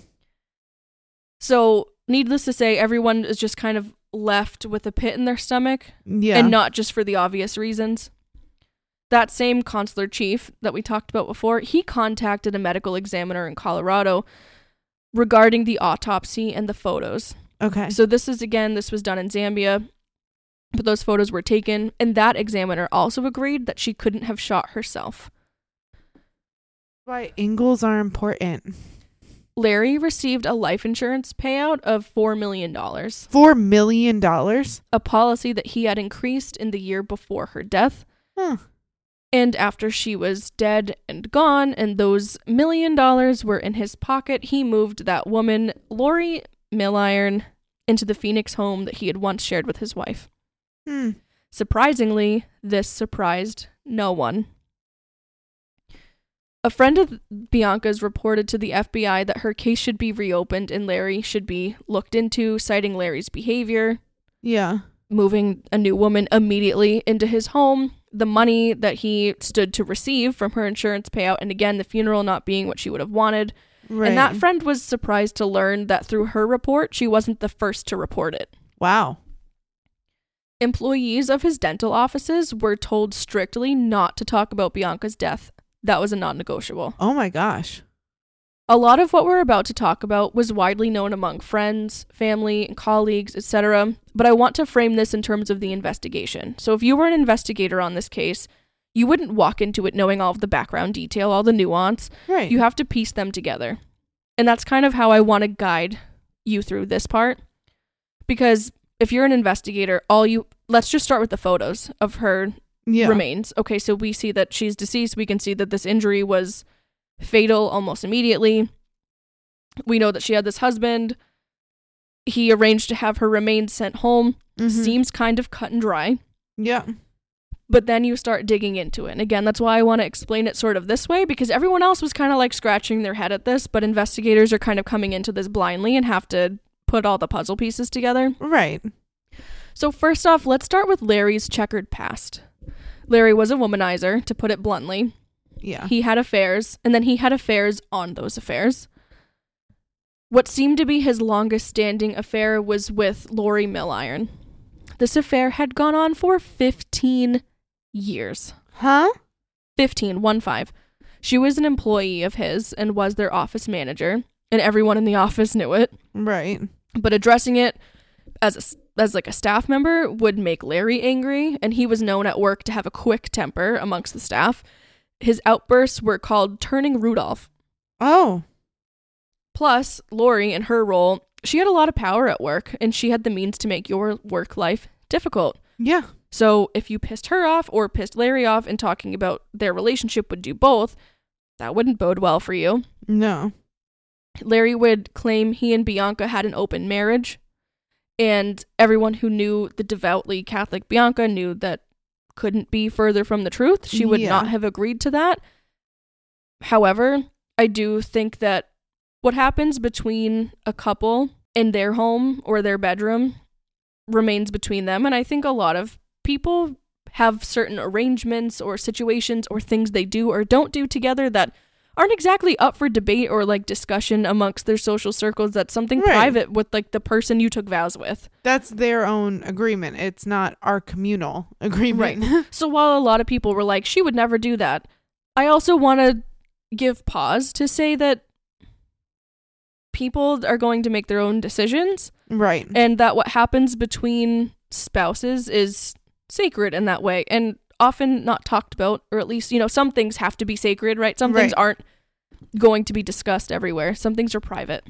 So, needless to say, everyone is just kind of left with a pit in their stomach. Yeah. And not just for the obvious reasons. That same consular chief that we talked about before, he contacted a medical examiner in Colorado regarding the autopsy and the photos. Okay. So this is, again, this was done in Zambia, but those photos were taken, and that examiner also agreed that she couldn't have shot herself. Why angles are important. Larry received a life insurance payout of four million dollars. four million dollars? A policy that he had increased in the year before her death. Huh. And after she was dead and gone, and those million dollars were in his pocket, he moved that woman, Lori Milliron, into the Phoenix home that he had once shared with his wife. Hmm. Surprisingly, this surprised no one. A friend of Bianca's reported to the F B I that her case should be reopened and Larry should be looked into, citing Larry's behavior. Yeah. Moving a new woman immediately into his home, the money that he stood to receive from her insurance payout, and again, the funeral not being what she would have wanted. Right. And that friend was surprised to learn that through her report, she wasn't the first to report it. Wow. Employees of his dental offices were told strictly not to talk about Bianca's death. That was a non-negotiable. Oh my gosh. A lot of what we're about to talk about was widely known among friends, family, and colleagues, et cetera, but I want to frame this in terms of the investigation. So if you were an investigator on this case, you wouldn't walk into it knowing all of the background detail, all the nuance. Right. You have to piece them together. And that's kind of how I want to guide you through this part. Because if you're an investigator, all you... Let's just start with the photos of her yeah. remains. Okay, so we see that she's deceased. We can see that this injury was fatal almost immediately. We know that she had this husband. He arranged to have her remains sent home. Mm-hmm. Seems kind of cut and dry. Yeah. But then you start digging into it. And again, that's why I want to explain it sort of this way, because everyone else was kind of like scratching their head at this, but investigators are kind of coming into this blindly and have to put all the puzzle pieces together. Right. So first off, let's start with Larry's checkered past. Larry was a womanizer, to put it bluntly. Yeah. He had affairs, and then he had affairs on those affairs. What seemed to be his longest standing affair was with Lori Milliron. This affair had gone on for fifteen years. Huh? fifteen, one five. She was an employee of his and was their office manager, and everyone in the office knew it. Right. But addressing it as a, as like a staff member would make Larry angry, and he was known at work to have a quick temper amongst the staff. His outbursts were called turning Rudolph. Oh. Plus, Lori, in her role, she had a lot of power at work, and she had the means to make your work life difficult. Yeah. So if you pissed her off or pissed Larry off and talking about their relationship would do both, that wouldn't bode well for you. No. Larry would claim he and Bianca had an open marriage, and everyone who knew the devoutly Catholic Bianca knew that couldn't be further from the truth. She would Yeah. not have agreed to that. However, I do think that what happens between a couple in their home or their bedroom remains between them, and I think a lot of people have certain arrangements or situations or things they do or don't do together that aren't exactly up for debate or like discussion amongst their social circles. That's something Right. private with like the person you took vows with. That's their own agreement. It's not our communal agreement. Right. So while a lot of people were like, she would never do that, I also want to give pause to say that people are going to make their own decisions. Right. And that what happens between spouses is sacred in that way, and often not talked about, or at least, you know, some things have to be sacred, right? Some things Right. aren't going to be discussed everywhere. Some things are private.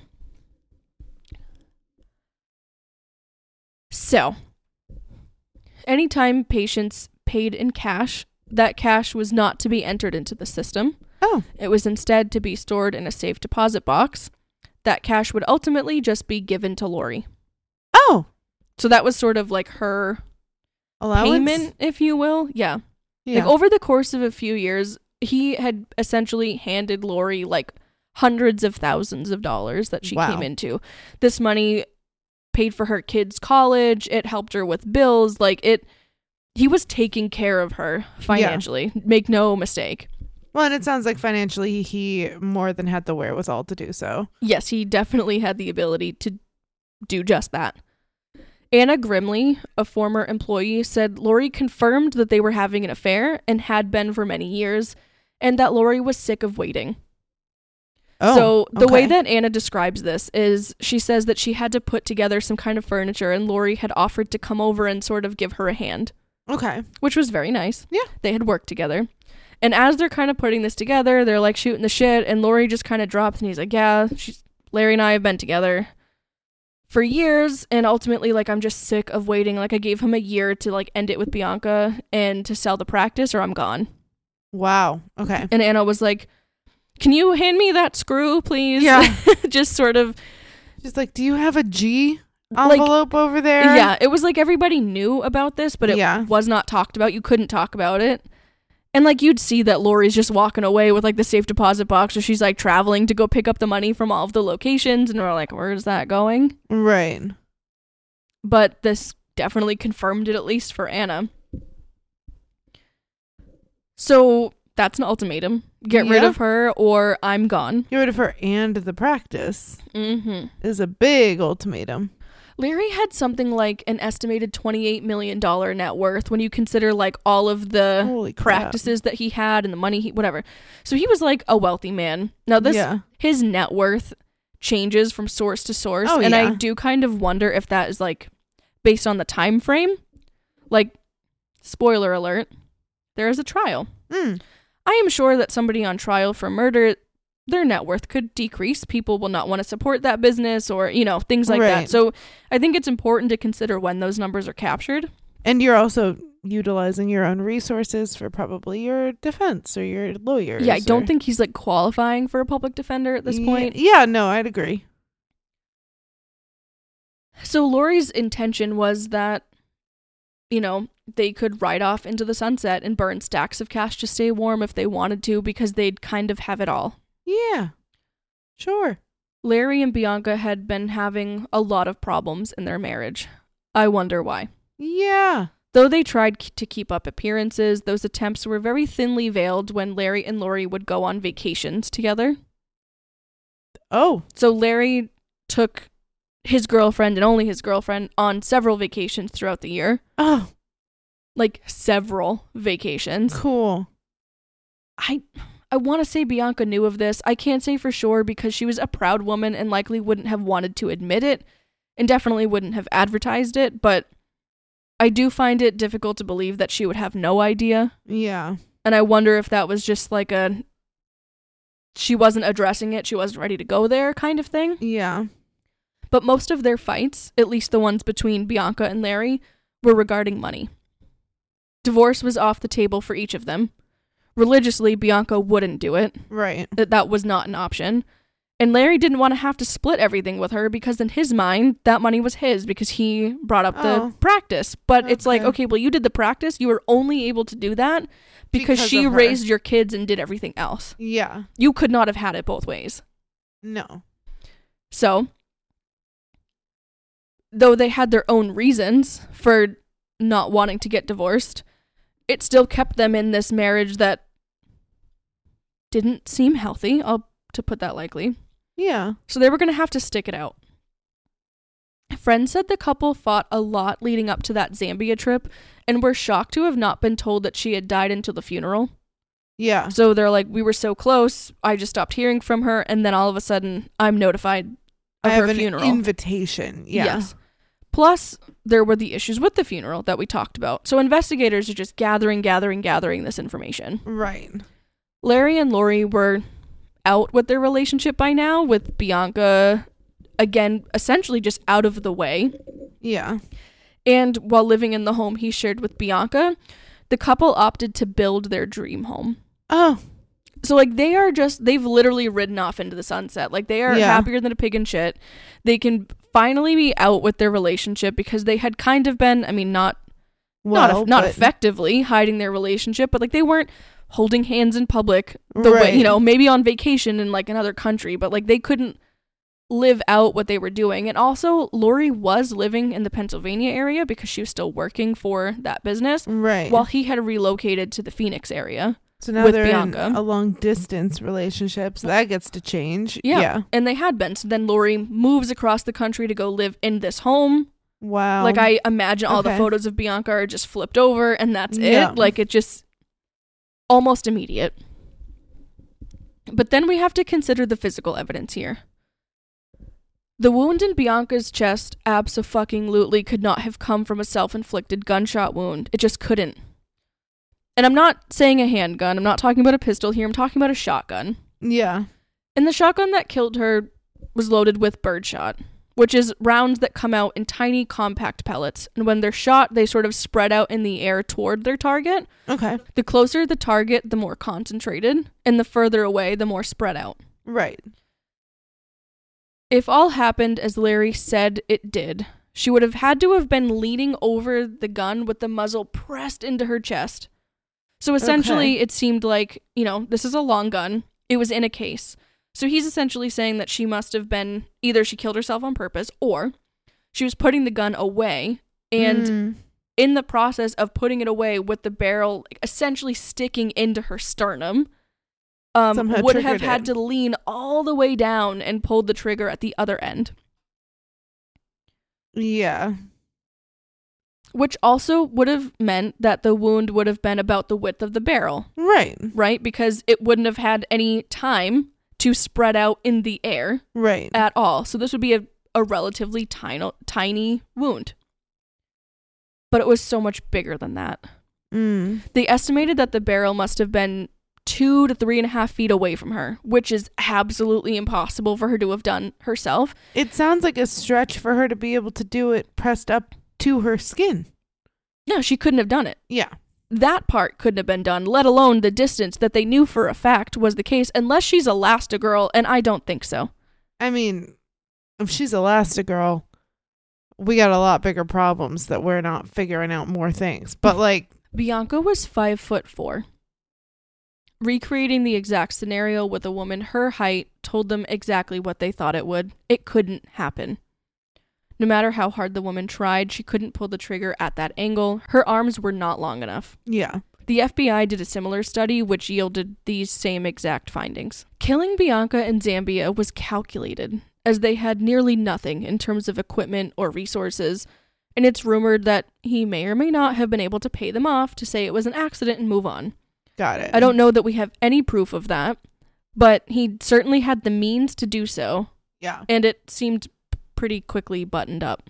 So, anytime patients paid in cash, that cash was not to be entered into the system. Oh. It was instead to be stored in a safe deposit box. That cash would ultimately just be given to Lori. Oh. So that was sort of like her Allowance? payment, if you will. Yeah. Yeah. Like over the course of a few years, he had essentially handed Lori like hundreds of thousands of dollars that she Wow. came into. This money paid for her kids' college. It helped her with bills. Like it, he was taking care of her financially. Make no mistake. Well, and it sounds like financially he more than had the wherewithal to do so. Yes, he definitely had the ability to do just that. Anna Grimley, a former employee, said Lori confirmed that they were having an affair and had been for many years, and that Lori was sick of waiting. Oh, so the way okay. that Anna describes this is she says that she had to put together some kind of furniture, and Lori had offered to come over and sort of give her a hand, Okay. which was very nice. Yeah. They had worked together. And as they're kind of putting this together, they're like shooting the shit, and Lori just kind of drops, and he's like, yeah, she's Larry and I have been together for years, and ultimately, like, I'm just sick of waiting. Like, I gave him a year to, like, end it with Bianca and to sell the practice, or I'm gone. Wow. Okay. And Anna was like, can you hand me that screw, please? Yeah. Just sort of. Just like, do you have a G Like, envelope over there? yeah, it was like everybody knew about this, but it Yeah. was not talked about. You couldn't talk about it. And, like, you'd see that Lori's just walking away with, like, the safe deposit box, or she's, like, traveling to go pick up the money from all of the locations, and we're like, where's that going? Right. But this definitely confirmed it, at least for Anna. So that's an ultimatum. Get rid Yeah. of her, or I'm gone. Get rid of her and the practice Mm-hmm. is a big ultimatum. Larry had something like an estimated twenty-eight million dollars net worth when you consider like all of the Holy crap. practices that he had and the money he whatever. So he was like a wealthy man. Now this Yeah. his net worth changes from source to source, Oh, and yeah. I do kind of wonder if that is like based on the time frame. Like, spoiler alert, there is a trial. Mm. I am sure that somebody on trial for murder, their net worth could decrease. People will not want to support that business or, you know, things like that. Right. So I think it's important to consider when those numbers are captured. And you're also utilizing your own resources for probably your defense or your lawyers. Yeah, I don't or- think he's like qualifying for a public defender at this Ye- point. Yeah, no, I'd agree. So Lori's intention was that, you know, they could ride off into the sunset and burn stacks of cash to stay warm if they wanted to, because they'd kind of have it all. Yeah, sure. Larry and Bianca had been having a lot of problems in their marriage. I wonder why. Yeah. Though they tried k- to keep up appearances, those attempts were very thinly veiled when Larry and Lori would go on vacations together. Oh, So Larry took his girlfriend and only his girlfriend on several vacations throughout the year. oh, Like several vacations. cool. I I want to say Bianca knew of this. I can't say for sure because she was a proud woman and likely wouldn't have wanted to admit it and definitely wouldn't have advertised it, but I do find it difficult to believe that she would have no idea. Yeah. And I wonder if that was just like a she wasn't addressing it, she wasn't ready to go there kind of thing. Yeah. But most of their fights, at least the ones between Bianca and Larry, were regarding money. Divorce was off the table for each of them. Religiously, Bianca wouldn't do it. Right. That that was not an option. And Larry didn't want to have to split everything with her because in his mind, that money was his because he brought up the Oh. practice. But it's like, Okay. okay, well, you did the practice. You were only able to do that because, Because she of her. raised your kids and did everything else. Yeah. You could not have had it both ways. No. So, though they had their own reasons for not wanting to get divorced, it still kept them in this marriage that didn't seem healthy, I'll to put that lightly. Yeah. So they were going to have to stick it out. Friends said the couple fought a lot leading up to that Zambia trip and were shocked to have not been told that she had died until the funeral. Yeah. So they're like, we were so close, I just stopped hearing from her, and then all of a sudden, I'm notified of I have her an funeral. invitation. Yeah. Yes. Plus, there were the issues with the funeral that we talked about. So investigators are just gathering, gathering, gathering this information. Right. Larry and Lori were out with their relationship by now, with Bianca, again, essentially just out of the way. Yeah. And while living in the home he shared with Bianca, the couple opted to build their dream home. Oh. So, like, they are just, they've literally ridden off into the sunset. Like, they are Yeah. happier than a pig in shit. They can finally be out with their relationship because they had kind of been, I mean, not Well, not, not but- effectively hiding their relationship, but, like, they weren't holding hands in public the way, Right. you know, maybe on vacation in, like, another country, but, like, they couldn't live out what they were doing. And also, Lori was living in the Pennsylvania area because she was still working for that business, Right. while he had relocated to the Phoenix area. so now with they're Bianca. in a long distance relationship, so that gets to change. Yeah. Yeah. And they had been. So then Lori moves across the country to go live in this home. Wow. Like, I imagine all the Okay. photos of Bianca are just flipped over and that's Yeah. it. Like, it just almost immediate. But then we have to consider the physical evidence here. The wound in Bianca's chest abso-fucking-lutely could not have come from a self-inflicted gunshot wound. It just couldn't. And I'm not saying a handgun. I'm not talking about a pistol here. I'm talking about a shotgun. Yeah. And the shotgun that killed her was loaded with birdshot, which is rounds that come out in tiny compact pellets. And when they're shot, they sort of spread out in the air toward their target. Okay. The closer the target, the more concentrated, and the further away, the more spread out. Right. If all happened as Larry said it did, she would have had to have been leaning over the gun with the muzzle pressed into her chest. So essentially, Okay. it seemed like, you know, this is a long gun. It was in a case. So he's essentially saying that she must have been, either she killed herself on purpose, or she was putting the gun away, and Mm. in the process of putting it away with the barrel essentially sticking into her sternum, um, Somehow would have triggered had it. to lean all the way down and pulled the trigger at the other end. Yeah. Which also would have meant that the wound would have been about the width of the barrel. Right. Right? Because it wouldn't have had any time to spread out in the air. Right. At all. So this would be a, a relatively tiny, tiny wound. But it was so much bigger than that. Mm. They estimated that the barrel must have been two to three and a half feet away from her, which is absolutely impossible for her to have done herself. It sounds like a stretch for her to be able to do it pressed up to her skin. No, she couldn't have done it. Yeah. That part couldn't have been done, let alone the distance that they knew for a fact was the case, unless she's Elastigirl, and I don't think so. I mean, if she's Elastigirl, we got a lot bigger problems that we're not figuring out more things. But like, Bianca was five foot four. Recreating the exact scenario with a woman her height told them exactly what they thought it would. It couldn't happen. No matter how hard the woman tried, she couldn't pull the trigger at that angle. Her arms were not long enough. yeah. The F B I did a similar study which yielded these same exact findings. Killing Bianca in Zambia was calculated, as they had nearly nothing in terms of equipment or resources, and it's rumored that he may or may not have been able to pay them off to say it was an accident and move on. Got it. I don't know that we have any proof of that, but he certainly had the means to do so. Yeah. And it seemed pretty quickly buttoned up.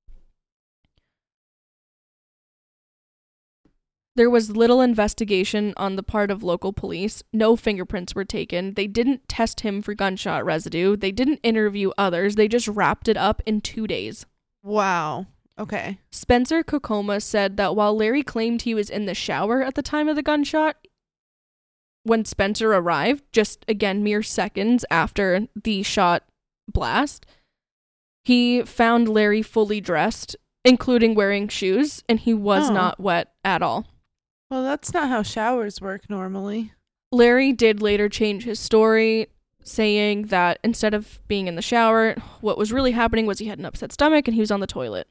There was little investigation on the part of local police. No fingerprints were taken. They didn't test him for gunshot residue. They didn't interview others. They just wrapped it up in two days. Wow. Okay. Spencer Kokoma said that while Larry claimed he was in the shower at the time of the gunshot, when Spencer arrived, just again mere seconds after the shot blast, he found Larry fully dressed, including wearing shoes, and he was Oh. not wet at all. Well, that's not how showers work normally. Larry did later change his story, saying that instead of being in the shower, what was really happening was he had an upset stomach and he was on the toilet.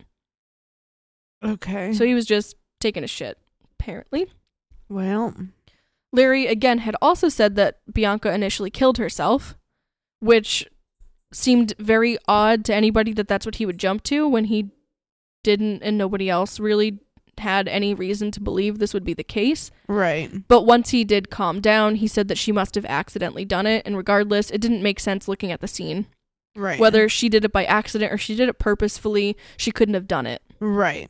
Okay. So he was just taking a shit, apparently. Well. Larry, again, had also said that Bianca initially killed herself, which seemed very odd to anybody that that's what he would jump to when he didn't and nobody else really had any reason to believe this would be the case. Right. But once he did calm down, he said that she must have accidentally done it, and regardless, it didn't make sense looking at the scene. Right. Whether she did it by accident or she did it purposefully, she couldn't have done it. Right.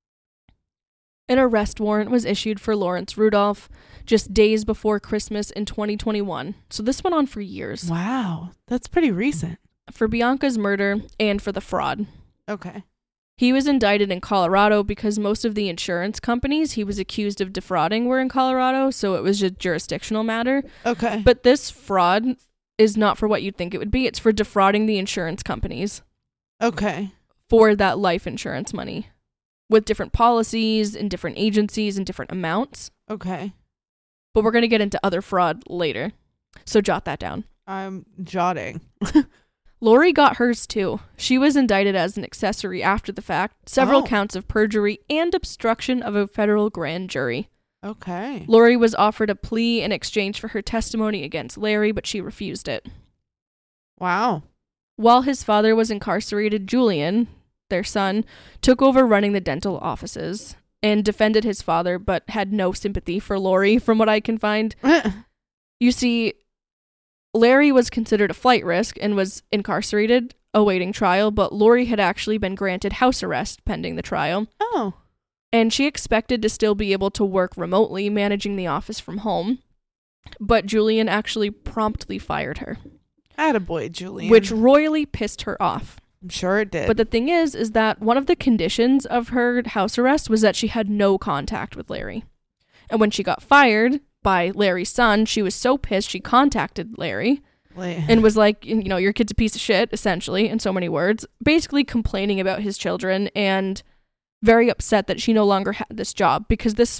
An arrest warrant was issued for Lawrence Rudolph just days before Christmas in twenty twenty-one. So this went on for years. Wow. That's pretty recent. For Bianca's murder and for the fraud. Okay. He was indicted in Colorado because most of the insurance companies he was accused of defrauding were in Colorado, so it was a jurisdictional matter. Okay. But this fraud is not for what you'd think it would be. It's for defrauding the insurance companies Okay. for that life insurance money with different policies and different agencies and different amounts. Okay. But we're going to get into other fraud later, so jot that down. I'm jotting. Lori got hers too. She was indicted as an accessory after the fact, several Oh. counts of perjury and obstruction of a federal grand jury. Okay. Lori was offered a plea in exchange for her testimony against Larry, but she refused it. Wow. While his father was incarcerated, Julian, their son, took over running the dental offices and defended his father, but had no sympathy for Lori, from what I can find. You see, Larry was considered a flight risk and was incarcerated, awaiting trial, but Lori had actually been granted house arrest pending the trial. Oh. And she expected to still be able to work remotely, managing the office from home. But Julian actually promptly fired her, Attaboy, Julian. which royally pissed her off. I'm sure it did. But the thing is, is that one of the conditions of her house arrest was that she had no contact with Larry. And when she got fired by Larry's son, she was so pissed she contacted Larry Like- and was like, you know, your kid's a piece of shit, essentially, in so many words, basically complaining about his children and very upset that she no longer had this job because this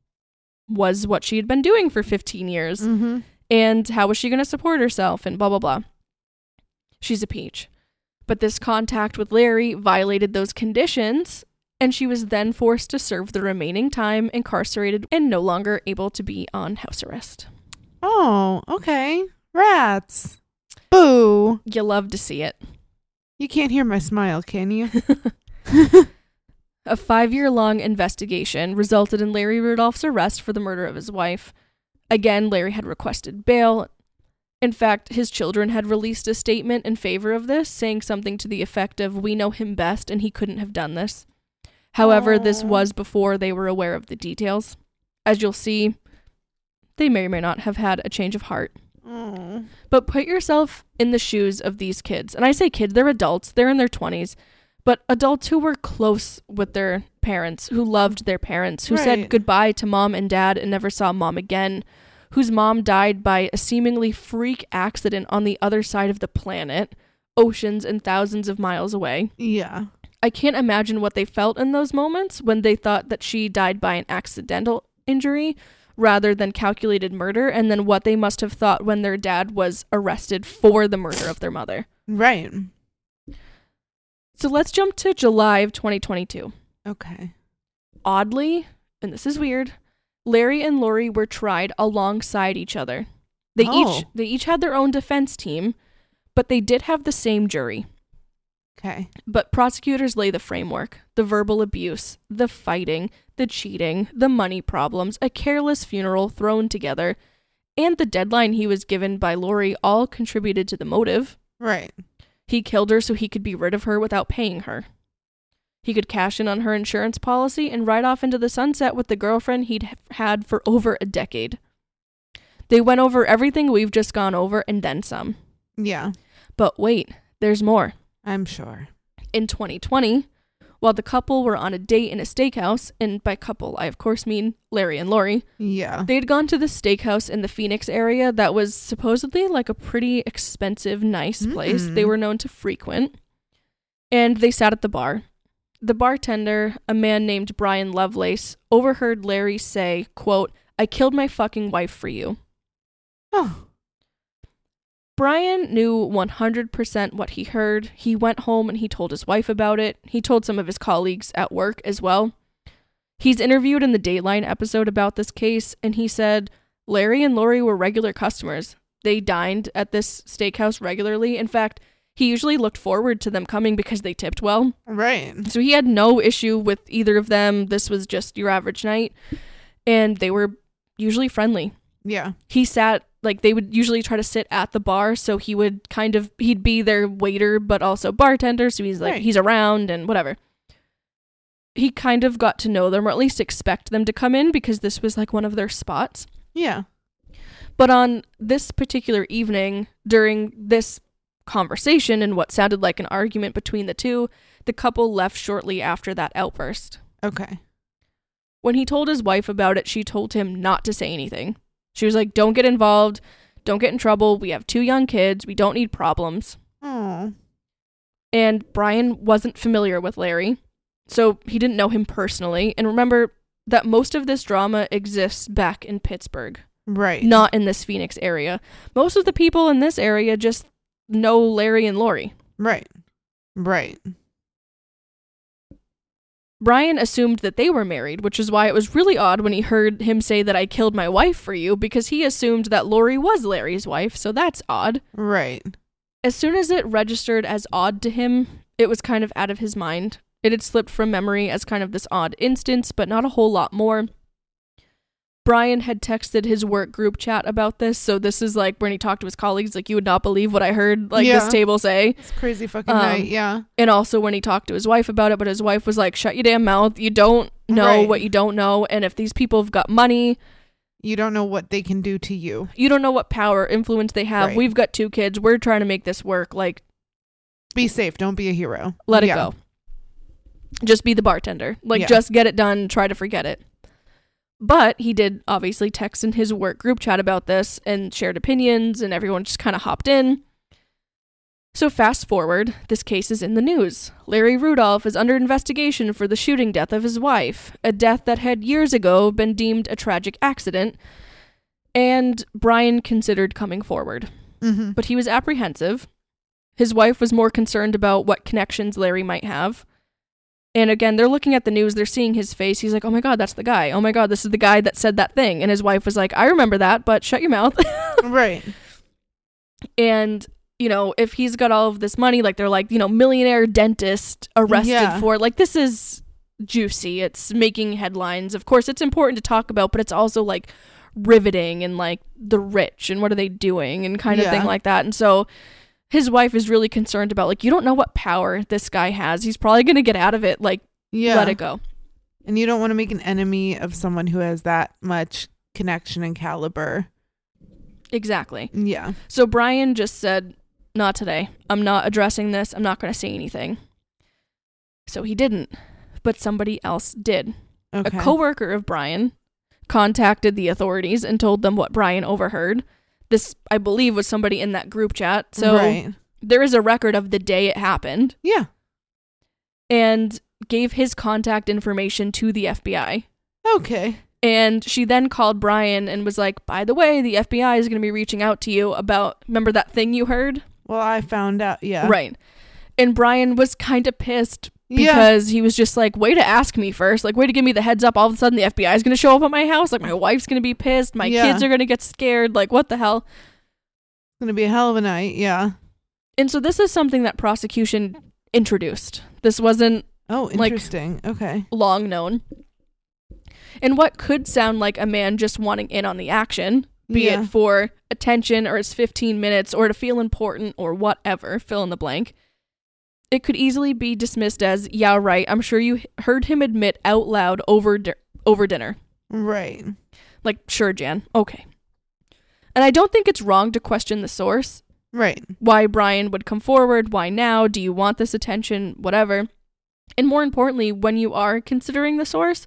was what she had been doing for fifteen years. Mm-hmm. And how was she going to support herself and blah, blah, blah. She's a peach. But this contact with Larry violated those conditions, and she was then forced to serve the remaining time incarcerated and no longer able to be on house arrest. Oh, okay. Rats. Boo. You love to see it. You can't hear my smile, can you? A five-year-long investigation resulted in Larry Rudolph's arrest for the murder of his wife. Again, Larry had requested bail. In fact, his children had released a statement in favor of this, saying something to the effect of, "We know him best and he couldn't have done this." However, Aww. This was before they were aware of the details. As you'll see, they may or may not have had a change of heart. Aww. But put yourself in the shoes of these kids. And I say kids, they're adults, they're in their twenties. But adults who were close with their parents, who loved their parents, who right. said goodbye to mom and dad and never saw mom again, whose mom died by a seemingly freak accident on the other side of the planet, oceans and thousands of miles away. Yeah. I can't imagine what they felt in those moments when they thought that she died by an accidental injury rather than calculated murder, and then what they must have thought when their dad was arrested for the murder of their mother. Right. So let's jump to July of twenty twenty-two. Okay. Oddly, and this is weird, Larry and Lori were tried alongside each other. They oh. each they each had their own defense team, but they did have the same jury. Okay. But prosecutors lay the framework, the verbal abuse, the fighting, the cheating, the money problems, a careless funeral thrown together, and the deadline he was given by Lori all contributed to the motive. Right. He killed her so he could be rid of her without paying her. He could cash in on her insurance policy and ride off into the sunset with the girlfriend he'd had for over a decade. They went over everything we've just gone over and then some. Yeah. But wait, there's more. I'm sure. In twenty twenty, while the couple were on a date in a steakhouse, and by couple, I of course mean Larry and Lori. Yeah. They had gone to the steakhouse in the Phoenix area that was supposedly like a pretty expensive, nice place mm-hmm. they were known to frequent. And they sat at the bar. The bartender, a man named Brian Lovelace, overheard Larry say, quote, "I killed my fucking wife for you." Oh. Brian knew one hundred percent what he heard. He went home and he told his wife about it. He told some of his colleagues at work as well. He's interviewed in the Dateline episode about this case, and he said, Larry and Lori were regular customers. They dined at this steakhouse regularly. In fact, he usually looked forward to them coming because they tipped well. Right. So he had no issue with either of them. This was just your average night. And they were usually friendly. Yeah. He sat, like, they would usually try to sit at the bar, so he would kind of, he'd be their waiter, but also bartender, so he's like, right. he's around and whatever. He kind of got to know them, or at least expect them to come in, because this was, like, one of their spots. Yeah. But on this particular evening, during this conversation and what sounded like an argument between the two, the couple left shortly after that outburst. Okay. When he told his wife about it, she told him not to say anything. She was like, don't get involved. Don't get in trouble. We have two young kids. We don't need problems. Aww. And Brian wasn't familiar with Larry, so he didn't know him personally. And remember that most of this drama exists back in Pittsburgh. Right. Not in this Phoenix area. Most of the people in this area just know Larry and Lori. Right. Right. Brian assumed that they were married, which is why it was really odd when he heard him say that I killed my wife for you, because he assumed that Lori was Larry's wife, so that's odd. Right. As soon as it registered as odd to him, it was kind of out of his mind. It had slipped from memory as kind of this odd instance, but not a whole lot more. Brian had texted his work group chat about this, so this is like when he talked to his colleagues, like, you would not believe what I heard like yeah. this table say. It's crazy fucking um, night, yeah. And also when he talked to his wife about it, but his wife was like, shut your damn mouth. You don't know right. what you don't know. And if these people have got money, you don't know what they can do to you. You don't know what power, influence they have. Right. We've got two kids. We're trying to make this work. Like, be safe. Don't be a hero. Let yeah. it go. Just be the bartender. Like, yeah. just get it done. Try to forget it. But he did obviously text in his work group chat about this and shared opinions, and everyone just kind of hopped in. So fast forward, this case is in the news. Larry Rudolph is under investigation for the shooting death of his wife, a death that had years ago been deemed a tragic accident, and Brian considered coming forward. Mm-hmm. But he was apprehensive. His wife was more concerned about what connections Larry might have. And again, they're looking at the news, they're seeing his face. He's like, oh my God, that's the guy. Oh my God, this is the guy that said that thing. And his wife was like, I remember that, but shut your mouth. Right. And you know, if he's got all of this money, like they're like, you know, millionaire dentist arrested Yeah. for, like, this is juicy. It's making headlines. Of course, it's important to talk about, but it's also like riveting and like the rich and what are they doing and kind of Yeah. thing like that. And so his wife is really concerned about, like, you don't know what power this guy has. He's probably going to get out of it. Like, Yeah. let it go. And you don't want to make an enemy of someone who has that much connection and caliber. Exactly. Yeah. So Brian just said, not today. I'm not addressing this. I'm not going to say anything. So he didn't. But somebody else did. Okay. A coworker of Brian contacted the authorities and told them what Brian overheard. This, I believe, was somebody in that group chat. So right. there is a record of the day it happened. Yeah. And gave his contact information to the F B I. Okay. And she then called Brian and was like, by the way, the F B I is going to be reaching out to you about, remember that thing you heard? Well, I found out. Yeah. Right. And Brian was kind of pissed Yeah. because he was just like, way to ask me first. Like, way to give me the heads up. All of a sudden, the F B I is going to show up at my house. Like, my wife's going to be pissed. My Yeah. kids are going to get scared. Like, what the hell? It's going to be a hell of a night. Yeah. And so this is something that prosecution introduced. This wasn't Oh, Like- interesting. Okay. long known. And what could sound like a man just wanting in on the action, be Yeah. it for attention or it's fifteen minutes or to feel important or whatever, fill in the blank, it could easily be dismissed as, yeah, right, I'm sure you heard him admit out loud over di- over dinner. Right. Like, sure, Jan, okay. And I don't think it's wrong to question the source, Right. why Brian would come forward, why now, do you want this attention, whatever. And more importantly, when you are considering the source,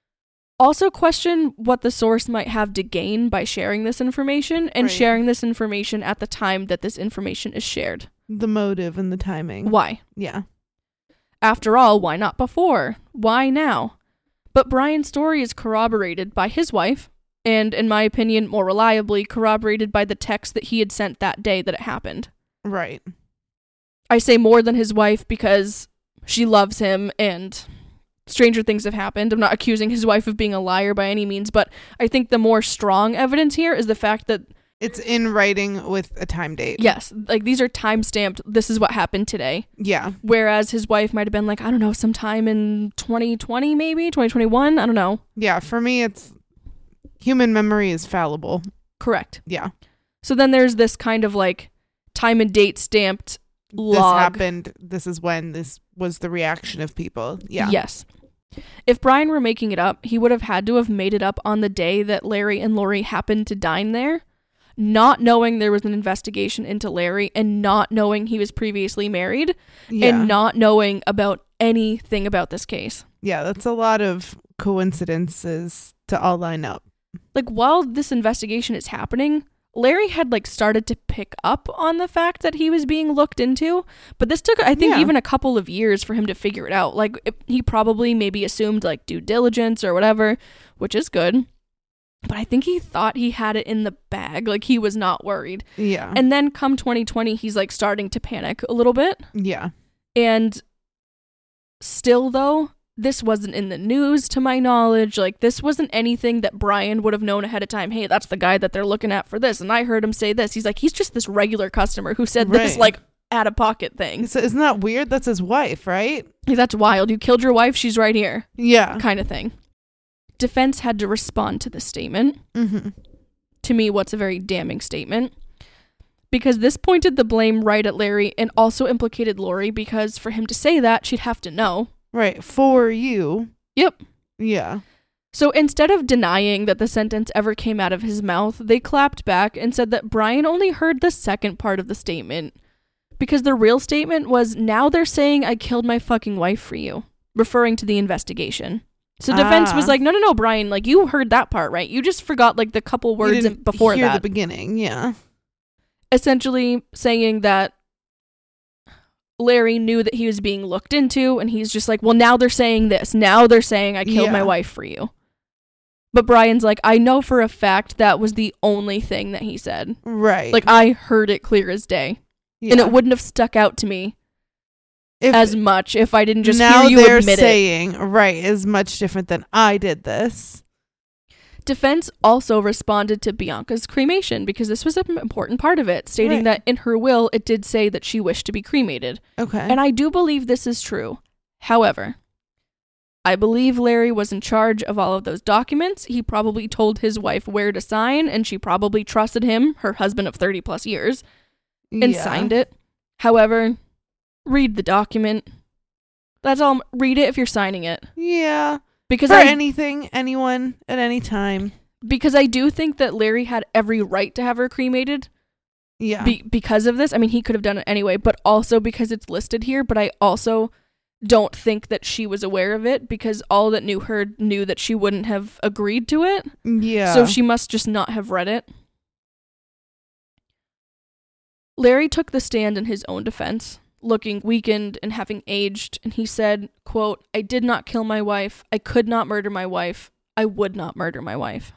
also question what the source might have to gain by sharing this information and Right. sharing this information at the time that this information is shared. The motive and the timing. Why? Yeah. After all, why not before? Why now? But Brian's story is corroborated by his wife, and in my opinion, more reliably, corroborated by the text that he had sent that day that it happened. Right. I say more than his wife because she loves him and stranger things have happened. I'm not accusing his wife of being a liar by any means, but I think the more strong evidence here is the fact that, It's in writing with a time date. yes, like these are time-stamped, this is what happened today. Yeah. Whereas his wife might have been like, I don't know, sometime in twenty twenty maybe, twenty twenty-one, I don't know. Yeah. For me, it's human memory is fallible. Correct. Yeah. So then there's this kind of like time and date stamped log. This happened. This is when this was the reaction of people. Yeah. Yes. If Brian were making it up, he would have had to have made it up on the day that Larry and Lori happened to dine there, not knowing there was an investigation into Larry and not knowing he was previously married Yeah. and not knowing about anything about this case. Yeah. That's a lot of coincidences to all line up. Like, while this investigation is happening, Larry had like started to pick up on the fact that he was being looked into, but this took, I think, Yeah. even a couple of years for him to figure it out. Like, it, he probably maybe assumed like due diligence or whatever, which is good. But I think he thought he had it in the bag. Like, he was not worried. Yeah. And then come twenty twenty, he's like starting to panic a little bit. yeah. And still, though, this wasn't in the news to my knowledge. Like, this wasn't anything that Brian would have known ahead of time. Hey, that's the guy that they're looking at for this. And I heard him say this. He's like, he's just this regular customer who said this, Right. like, out of pocket thing. So isn't that weird? That's his wife, right? Like, that's wild. You killed your wife. She's right here. Yeah. Kind of thing. Defense had to respond to this statement. Mm-hmm. To me, what's a very damning statement. Because this pointed the blame right at Larry and also implicated Lori, because for him to say that, she'd have to know. Right. For you. Yep. Yeah. So instead of denying that the sentence ever came out of his mouth, they clapped back and said that Brian only heard the second part of the statement. Because the real statement was, now they're saying I killed my fucking wife for you, referring to the investigation. So defense Ah. was like, no, no, no, Brian, like, you heard that part, right? You just forgot, like, the couple You words didn't in- before hear that. the beginning. Yeah. Essentially saying that Larry knew that he was being looked into, and he's just like, well, now they're saying this. Now they're saying I killed my Yeah. wife for you. But Brian's like, I know for a fact that was the only thing that he said. Right. Like, I heard it clear as day. yeah. And it wouldn't have stuck out to me If as much if I didn't just now hear you they're admit it. saying, right, is much different than I did this. Defense also responded to Bianca's cremation because this was an important part of it, stating Right. that in her will, it did say that she wished to be cremated. Okay. And I do believe this is true. However, I believe Larry was in charge of all of those documents. He probably told his wife where to sign, and she probably trusted him, her husband of thirty plus years, and yeah. signed it. However, read the document. That's all. Read it if you're signing it. Yeah. Because For I anything, anyone, at any time. because I do think that Larry had every right to have her cremated. Yeah. Be- because of this. I mean, he could have done it anyway, but also because it's listed here. But I also don't think that she was aware of it because all that knew her knew that she wouldn't have agreed to it. yeah. So she must just not have read it. Larry took the stand in his own defense, looking weakened and having aged, and he said, quote, "I did not kill my wife. I could not murder my wife. I would not murder my wife."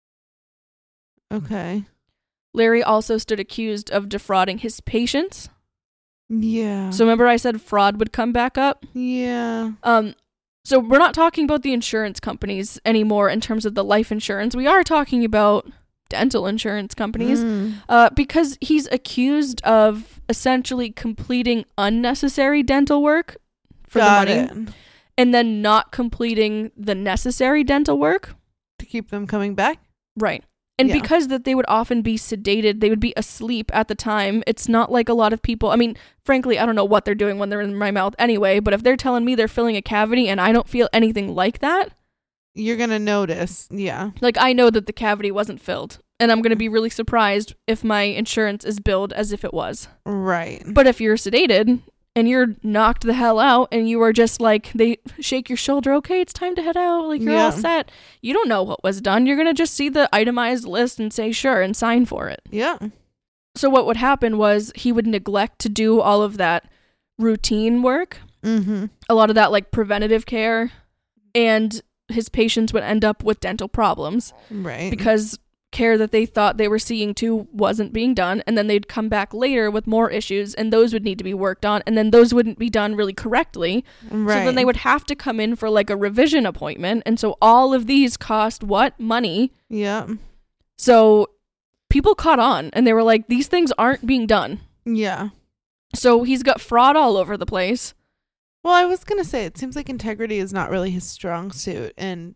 Okay. Larry also stood accused of defrauding his patients. Yeah. So remember I said fraud would come back up? yeah. Um, so we're not talking about the insurance companies anymore in terms of the life insurance. We are talking about dental insurance companies. Mm. Uh, because he's accused of essentially completing unnecessary dental work for Got the money it. and then not completing the necessary dental work. To keep them coming back? Right. And Yeah. because that they would often be sedated, they would be asleep at the time. It's not like a lot of people, I mean, frankly, I don't know what they're doing when they're in my mouth anyway, but if they're telling me they're filling a cavity and I don't feel anything like that, You're going to notice. Yeah. like I know that the cavity wasn't filled. And I'm going to be really surprised if my insurance is billed as if it was. Right. But if you're sedated and you're knocked the hell out and you are just like, they shake your shoulder, okay, it's time to head out, like you're Yeah. all set. You don't know what was done. You're going to just see the itemized list and say sure and sign for it. Yeah. So what would happen was he would neglect to do all of that routine work, Mm-hmm. a lot of that like preventative care, and his patients would end up with dental problems Right. because care that they thought they were seeing to wasn't being done, and then they'd come back later with more issues and those would need to be worked on, and then those wouldn't be done really correctly. right. So then they would have to come in for like a revision appointment, and so all of these cost what? Money. Yeah. So people caught on and they were like, these things aren't being done. Yeah. So he's got fraud all over the place. Well, I was going to say, it seems like integrity is not really his strong suit. And,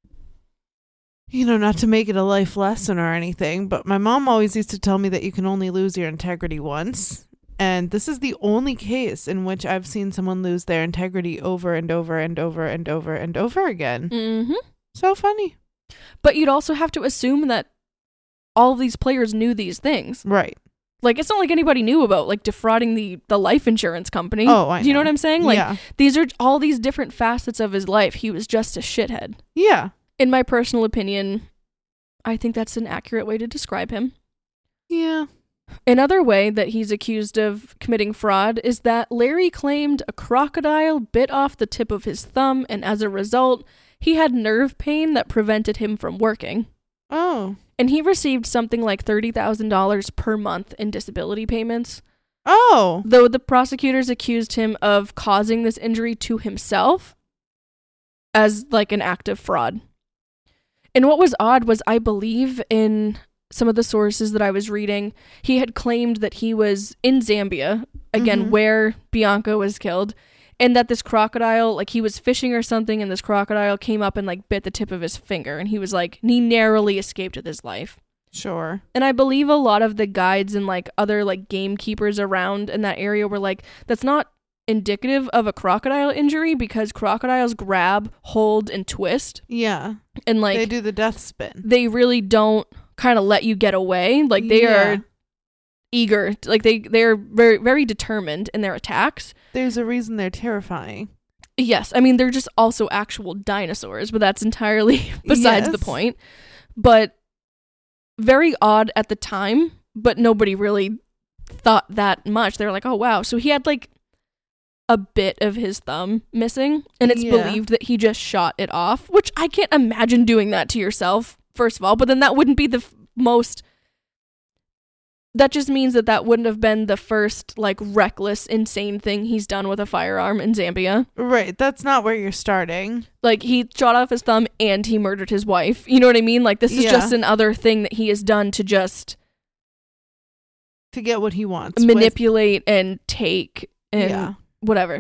you know, not to make it a life lesson or anything, but my mom always used to tell me that you can only lose your integrity once. And this is the only case in which I've seen someone lose their integrity over and over and over and over and over again. Mm-hmm. So funny. But you'd also have to assume that all of these players knew these things. Right. Like, it's not like anybody knew about, like, defrauding the, the life insurance company. Oh, I Do you know know. what I'm saying? Like, yeah. these are all these different facets of his life. He was just a shithead. Yeah. In my personal opinion, I think that's an accurate way to describe him. Yeah. Another way that he's accused of committing fraud is that Larry claimed a crocodile bit off the tip of his thumb, and as a result, he had nerve pain that prevented him from working. Oh. And he received something like thirty thousand dollars per month in disability payments. Oh. Though the prosecutors accused him of causing this injury to himself as like an act of fraud. And what was odd was, I believe in some of the sources that I was reading, he had claimed that he was in Zambia, again, Mhm. where Bianca was killed, and that this crocodile, like he was fishing or something, and this crocodile came up and like bit the tip of his finger, and he was like, he narrowly escaped with his life. Sure. And I believe a lot of the guides and like other like gamekeepers around in that area were like, that's not indicative of a crocodile injury because crocodiles grab, hold, and twist. Yeah. And like they do the death spin. they really don't kind of let you get away. Like they Yeah. are eager, like they they're very very determined in their attacks. There's a reason they're terrifying. Yes, I mean they're just also actual dinosaurs, but that's entirely besides the Yes. point. But very odd at the time, but nobody really thought that much. They were like, "Oh wow." So he had like a bit of his thumb missing, and it's Yeah. believed that he just shot it off, which I can't imagine doing that to yourself, first of all, but then that wouldn't be the f- most that just means that that wouldn't have been the first, like, reckless, insane thing he's done with a firearm in Zambia. Right. That's not where you're starting. Like, he shot off his thumb and he murdered his wife. You know what I mean? Like, this is Yeah. just another thing that he has done to just To get what he wants. manipulate with- and take and Yeah. whatever.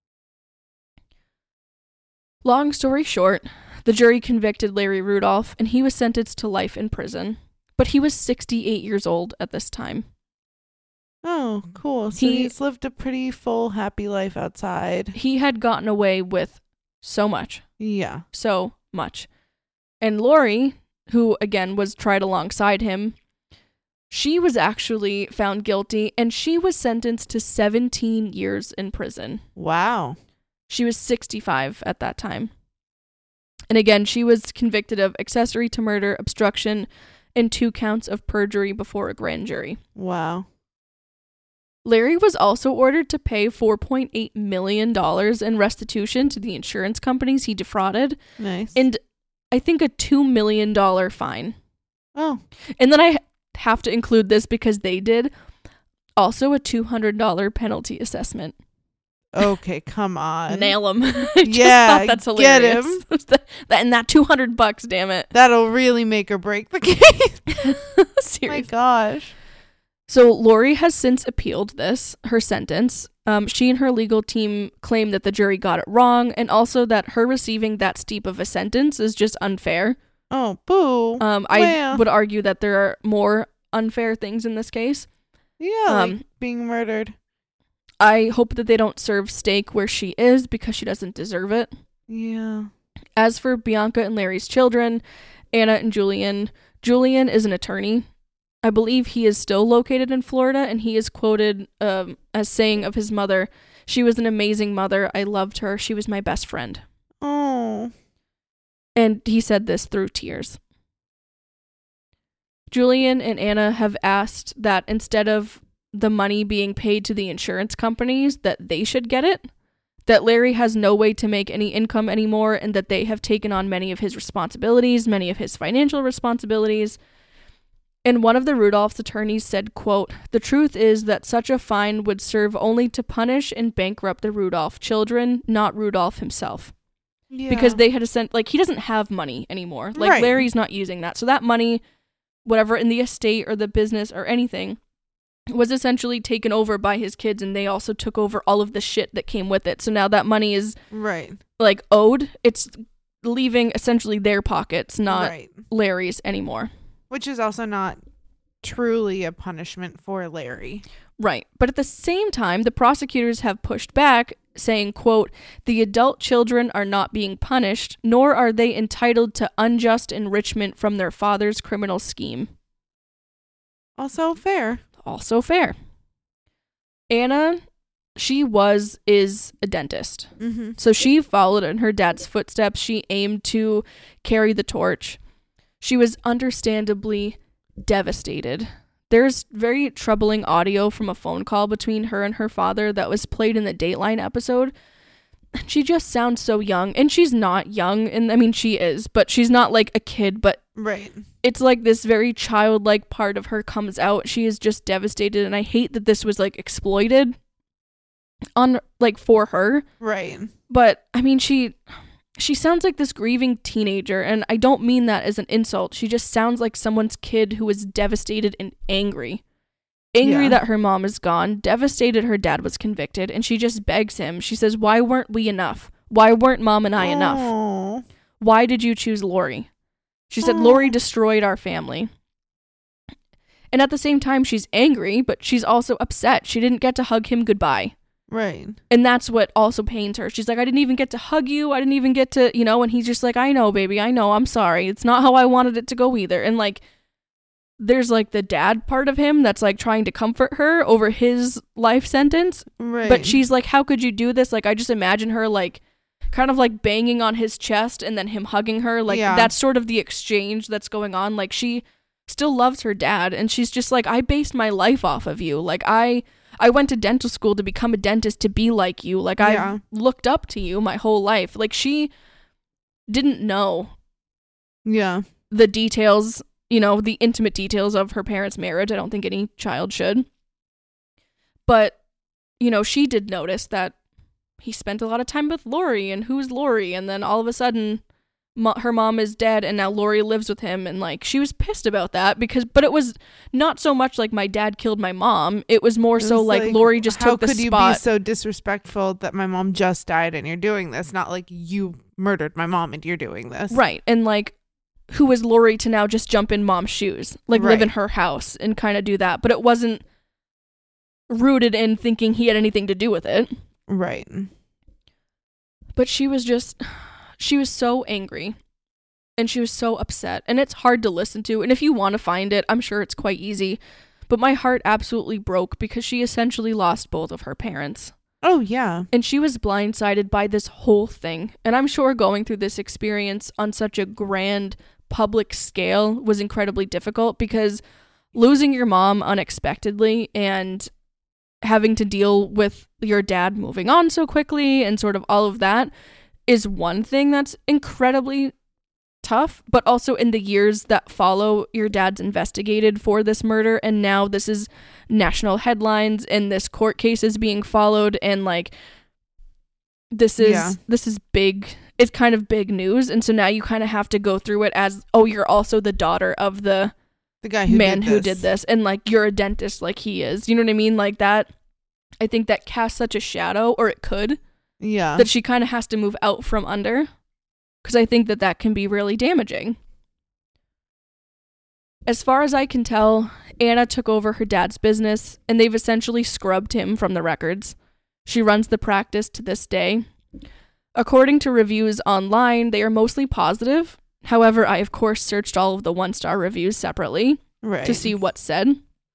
Long story short, the jury convicted Larry Rudolph and he was sentenced to life in prison. But he was sixty-eight years old at this time. Oh, cool. So He- he's lived a pretty full, happy life outside. He had gotten away with so much. Yeah. So much. And Lori, who again was tried alongside him, she was actually found guilty and she was sentenced to seventeen years in prison. Wow. She was sixty-five at that time. And again, she was convicted of accessory to murder, obstruction, and two counts of perjury before a grand jury. Wow. Larry was also ordered to pay four point eight million dollars in restitution to the insurance companies he defrauded, Nice. and I think a two million dollars fine. Oh. And then I have to include this because they did also a two hundred dollars penalty assessment. Okay, come on. Nail him. I just Yeah, thought that's get hilarious. him. that, and that two hundred bucks, damn it. That'll really make or break the case. My Seriously. gosh. So Lori has since appealed this, her sentence. Um, she and her legal team claim that the jury got it wrong and also that her receiving that steep of a sentence is just unfair. Oh, boo. Um, I Well. would argue that there are more unfair things in this case. Yeah, um, like being murdered. I hope that they don't serve steak where she is because she doesn't deserve it. Yeah. As for Bianca and Larry's children, Anna and Julian, Julian is an attorney. I believe he is still located in Florida, and he is quoted um, as saying of his mother, "She was an amazing mother. I loved her. She was my best friend." Oh. And he said this through tears. Julian and Anna have asked that instead of the money being paid to the insurance companies, that they should get it, that Larry has no way to make any income anymore, and that they have taken on many of his responsibilities, many of his financial responsibilities. And one of the Rudolph's attorneys said, quote, "The truth is that such a fine would serve only to punish and bankrupt the Rudolph children, not Rudolph himself." Yeah. Because they had sent, like, he doesn't have money anymore. Like, Right. Larry's not using that. So that money, whatever, in the estate or the business or anything, was essentially taken over by his kids, and they also took over all of the shit that came with it. So now that money is, Right. like, owed. It's leaving essentially their pockets, not Right. Larry's anymore. Which is also not truly a punishment for Larry. Right. But at the same time, the prosecutors have pushed back, saying, quote, "The adult children are not being punished, nor are they entitled to unjust enrichment from their father's criminal scheme." Also fair. Also fair. Anna, she was, is a dentist. Mm-hmm. So she followed in her dad's footsteps. She aimed to carry the torch. She was understandably devastated. There's very troubling audio from a phone call between her and her father that was played in the Dateline episode. She just sounds so young, and she's not young, and I mean she is, but she's not like a kid, but Right. it's like this very childlike part of her comes out. She is just devastated, and I hate that this was like exploited on like for her. Right. But I mean, she she sounds like this grieving teenager, and I don't mean that as an insult. She just sounds like someone's kid who is devastated and angry. Angry Yeah. that her mom is gone, devastated her dad was convicted, and she just begs him. She says, "Why weren't we enough? Why weren't mom and I enough? Oh. Why did you choose Lori?" She said, Aw. "Lori destroyed our family." And at the same time, she's angry, but she's also upset. She didn't get to hug him goodbye. Right. And that's what also pains her. She's like, "I didn't even get to hug you. I didn't even get to, you know," and he's just like, "I know, baby. I know. I'm sorry. It's not how I wanted it to go either." And like, there's like the dad part of him that's like trying to comfort her over his life sentence. Right. But she's like, "How could you do this?" Like, I just imagine her like kind of like banging on his chest and then him hugging her. Like, Yeah. that's sort of the exchange that's going on. Like, she still loves her dad, and she's just like, "I based my life off of you. Like, I I went to dental school to become a dentist to be like you. Like, Yeah. I've looked up to you my whole life." Like, she didn't know Yeah. the details, you know, the intimate details of her parents' marriage. I don't think any child should. But, you know, she did notice that he spent a lot of time with Lori, and who's Lori? And then all of a sudden, mo- her mom is dead, and now Lori lives with him. And, like, she was pissed about that because, but it was not so much like my dad killed my mom. It was more It so was like, like, Lori just how took the could you spot. be so disrespectful that my mom just died and you're doing this? Not like you murdered my mom and you're doing this. Right. And, like, who is Lori to now just jump in mom's shoes? Like, live Right. in her house and kind of do that. But it wasn't rooted in thinking he had anything to do with it. Right. But she was just, she was so angry and she was so upset, and it's hard to listen to. And if you want to find it, I'm sure it's quite easy. But my heart absolutely broke because she essentially lost both of her parents. Oh, yeah. And she was blindsided by this whole thing. And I'm sure going through this experience on such a grand public scale was incredibly difficult because losing your mom unexpectedly and having to deal with your dad moving on so quickly and sort of all of that is one thing that's incredibly tough. But also in the years that follow, your dad's investigated for this murder, and now this is national headlines and this court case is being followed, and like this is Yeah. this is big. It's kind of big news. And so now you kind of have to go through it as, oh, you're also the daughter of the The guy who man did who this. did this, and like you're a dentist like he is, you know what I mean? Like that, I think that casts such a shadow, or it could, Yeah. that she kind of has to move out from under, because I think that that can be really damaging. As far as I can tell, Anna took over her dad's business, and they've essentially scrubbed him from the records. She runs the practice to this day. According to reviews online, they are mostly positive. However, I of course searched all of the one-star reviews separately right. to see what's said.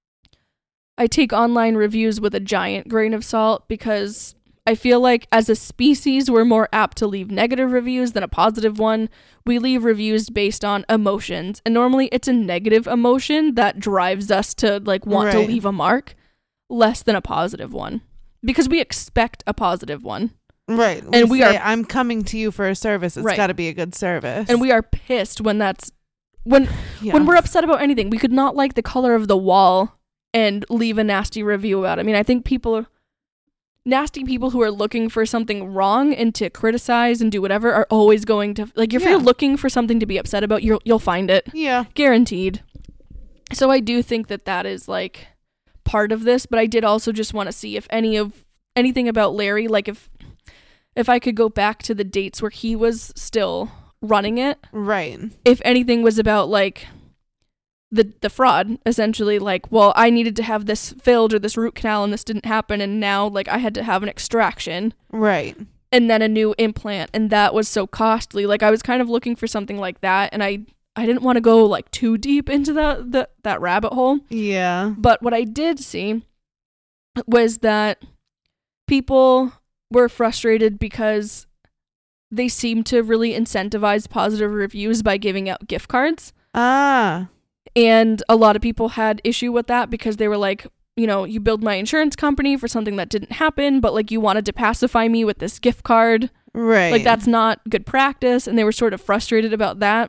I take online reviews with a giant grain of salt because I feel like as a species, we're more apt to leave negative reviews than a positive one. We leave reviews based on emotions, and normally it's a negative emotion that drives us to like want to Right. leave a mark, less than a positive one, because we expect a positive one. Right. And we say, are- I'm coming to you for a service. It's Right. got to be a good service. And we are pissed when that's when yeah. when we're upset about anything. We could not like the color of the wall and leave a nasty review about it. I mean, I think people, nasty people who are looking for something wrong and to criticize and do whatever are always going to, like, if Yeah. you're looking for something to be upset about, you'll, you'll find it. Yeah. Guaranteed. So I do think that that is, like, part of this, but I did also just want to see if any of, anything about Larry, like, if, if I could go back to the dates where he was still running it, Right. if anything was about like the the fraud, essentially, like, well, I needed to have this filled or this root canal and this didn't happen, and now like I had to have an extraction Right. and then a new implant, and that was so costly. Like I was kind of looking for something like that, and I I didn't want to go like too deep into that the, that rabbit hole. Yeah. But what I did see was that people were frustrated because they seemed to really incentivize positive reviews by giving out gift cards. Ah. And a lot of people had issue with that because they were like, you know, you billed my insurance company for something that didn't happen, but like you wanted to pacify me with this gift card. Right. Like that's not good practice. And they were sort of frustrated about that.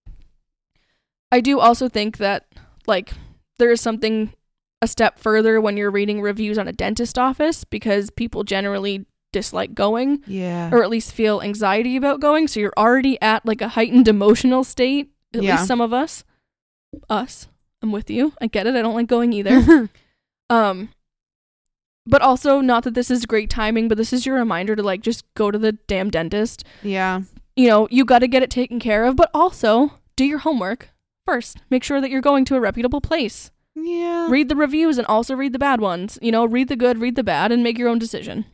I do also think that like there is something a step further when you're reading reviews on a dentist office, because people generally dislike going, Yeah. or at least feel anxiety about going. So you're already at like a heightened emotional state, at Yeah. least some of us. Us. I'm with you. I get it. I don't like going either. um, but also, not that this is great timing, but this is your reminder to like just go to the damn dentist. Yeah. You know, you got to get it taken care of, but also do your homework first. Make sure that you're going to a reputable place. Yeah. Read the reviews and also read the bad ones. You know, read the good, read the bad, and make your own decision.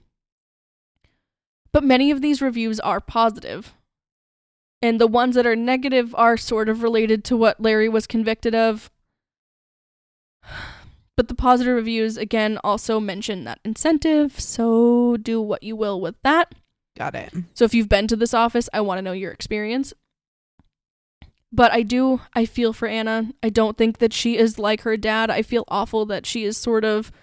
But many of these reviews are positive. And the ones that are negative are sort of related to what Larry was convicted of. But the positive reviews, again, also mention that incentive. So do what you will with that. Got it. So if you've been to this office, I want to know your experience. But I do, I feel for Anna. I don't think that she is like her dad. I feel awful that she is sort of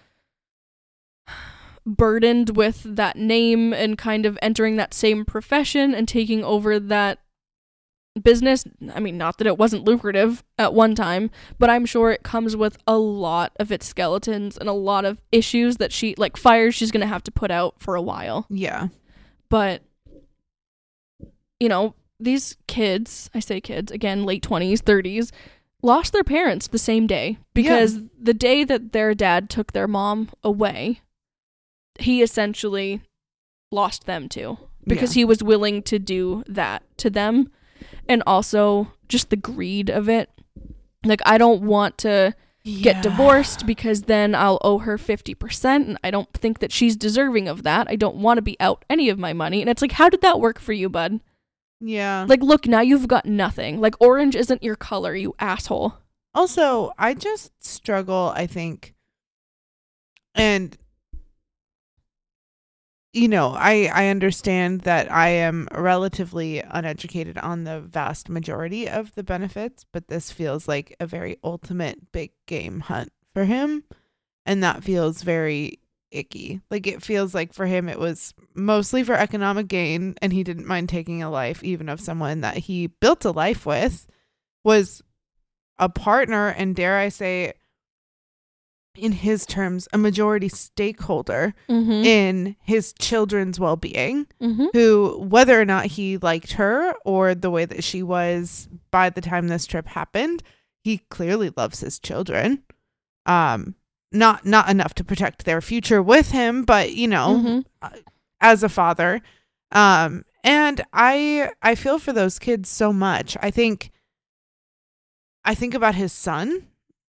burdened with that name and kind of entering that same profession and taking over that business, I mean, not that it wasn't lucrative at one time, but I'm sure it comes with a lot of its skeletons and a lot of issues that she, like fires she's going to have to put out for a while. Yeah. But, you know, these kids, I say kids, again, late twenties, thirties, lost their parents the same day because yeah. the day that their dad took their mom away, he essentially lost them too because yeah. he was willing to do that to them. And also just the greed of it. Like, I don't want to yeah. get divorced because then I'll owe her fifty percent. And I don't think that she's deserving of that. I don't want to be out any of my money. And it's like, how did that work for you, bud? Yeah. Like, look, now you've got nothing. Like, orange isn't your color, you asshole. Also, I just struggle, I think. And... You know, I, I understand that I am relatively uneducated on the vast majority of the benefits, but this feels like a very ultimate big game hunt for him. And that feels very icky. Like, it feels like for him, it was mostly for economic gain, and he didn't mind taking a life, even of someone that he built a life with, was a partner, and dare I say, in his terms, a majority stakeholder mm-hmm. in his children's well-being, mm-hmm. who, whether or not he liked her or the way that she was by the time this trip happened, he clearly loves his children. Um, not not enough to protect their future with him, but, you know, mm-hmm. as a father. Um, and I I feel for those kids so much. I think I think about his son,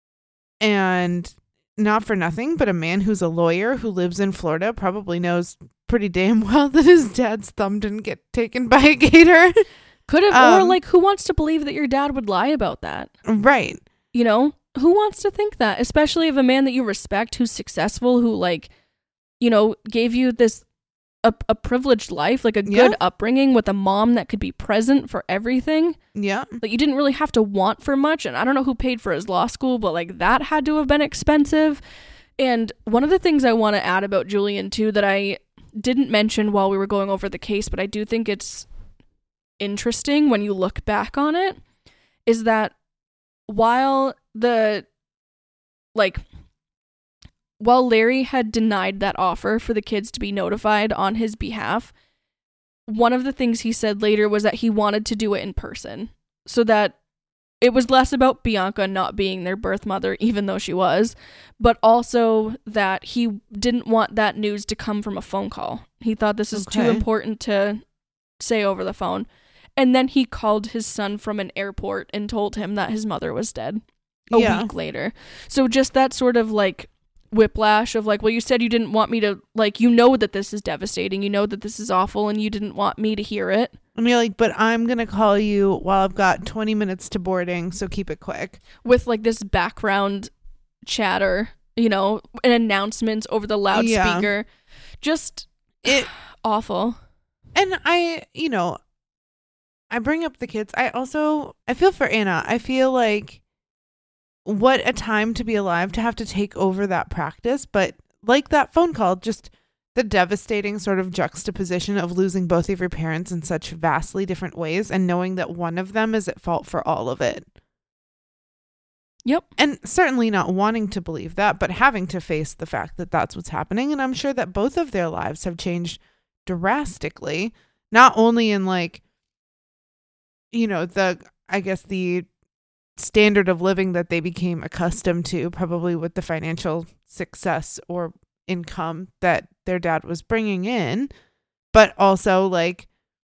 and not for nothing, but a man who's a lawyer who lives in Florida probably knows pretty damn well that his dad's thumb didn't get taken by a gator. Could have, um, or like, who wants to believe that your dad would lie about that? Right. You know, who wants to think that? Especially of a man that you respect, who's successful, who, like, you know, gave you this, a, a privileged life, like a good yeah. upbringing with a mom that could be present for everything. Yeah. Like, you didn't really have to want for much. And I don't know who paid for his law school, but like that had to have been expensive. And one of the things I want to add about Julian too, that I didn't mention while we were going over the case, but I do think it's interesting when you look back on it, is that while the, like, while Larry had denied that offer for the kids to be notified on his behalf, one of the things he said later was that he wanted to do it in person, so that it was less about Bianca not being their birth mother, even though she was, but also that he didn't want that news to come from a phone call. He thought this is okay. too important to say over the phone. And then he called his son from an airport and told him that his mother was dead a yeah. week later. So just that sort of like whiplash of like, well, you said you didn't want me to, like, you know that this is devastating, you know that this is awful, and you didn't want me to hear it. And you're like, but I'm gonna call you while I've got twenty minutes to boarding, so keep it quick. With like this background chatter, you know, and announcements over the loudspeaker. Yeah. Just it awful. And I, you know, I bring up the kids. I also, I feel for Anna. I feel like, what a time to be alive to have to take over that practice. But like that phone call, just the devastating sort of juxtaposition of losing both of your parents in such vastly different ways and knowing that one of them is at fault for all of it. Yep. And certainly not wanting to believe that, but having to face the fact that that's what's happening. And I'm sure that both of their lives have changed drastically, not only in like, you know, the, I guess the standard of living that they became accustomed to, probably with the financial success or income that their dad was bringing in, but also like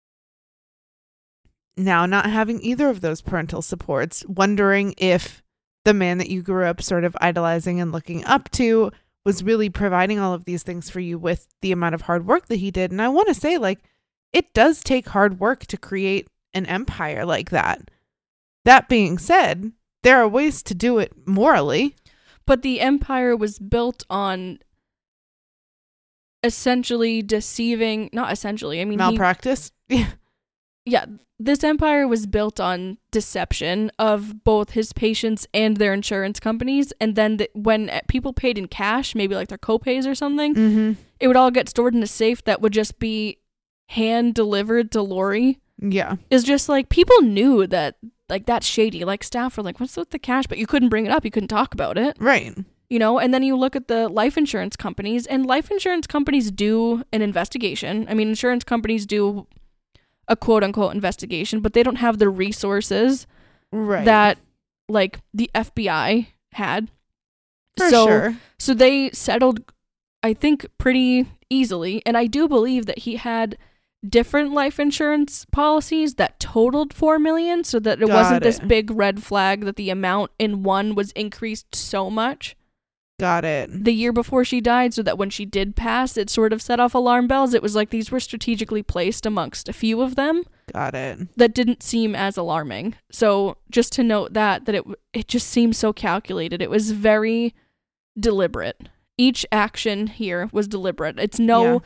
now not having either of those parental supports, wondering if the man that you grew up sort of idolizing and looking up to was really providing all of these things for you with the amount of hard work that he did. And I want to say, like, it does take hard work to create an empire like that. That being said, there are ways to do it morally. But the empire was built on essentially deceiving, not essentially, I mean... Malpractice? He, yeah, this empire was built on deception of both his patients and their insurance companies. And then the, when people paid in cash, maybe like their co-pays or something, mm-hmm. it would all get stored in a safe that would just be hand-delivered to Lori. Yeah. is just like people knew that like that's shady. Like staff were like, what's with the cash? But you couldn't bring it up. You couldn't talk about it. Right. You know, and then you look at the life insurance companies, and life insurance companies do an investigation. I mean, insurance companies do a quote unquote investigation, but they don't have the resources right. that like the F B I had. For so, sure. So they settled, I think, pretty easily. And I do believe that he had different life insurance policies that totaled four million dollars so that it Got wasn't it. this big red flag that the amount in one was increased so much. Got it. The year before she died, so that when she did pass, it sort of set off alarm bells. It was like these were strategically placed amongst a few of them. Got it. That didn't seem as alarming. So just to note that, that it it just seemed so calculated. It was very deliberate. Each action here was deliberate. It's no Yeah.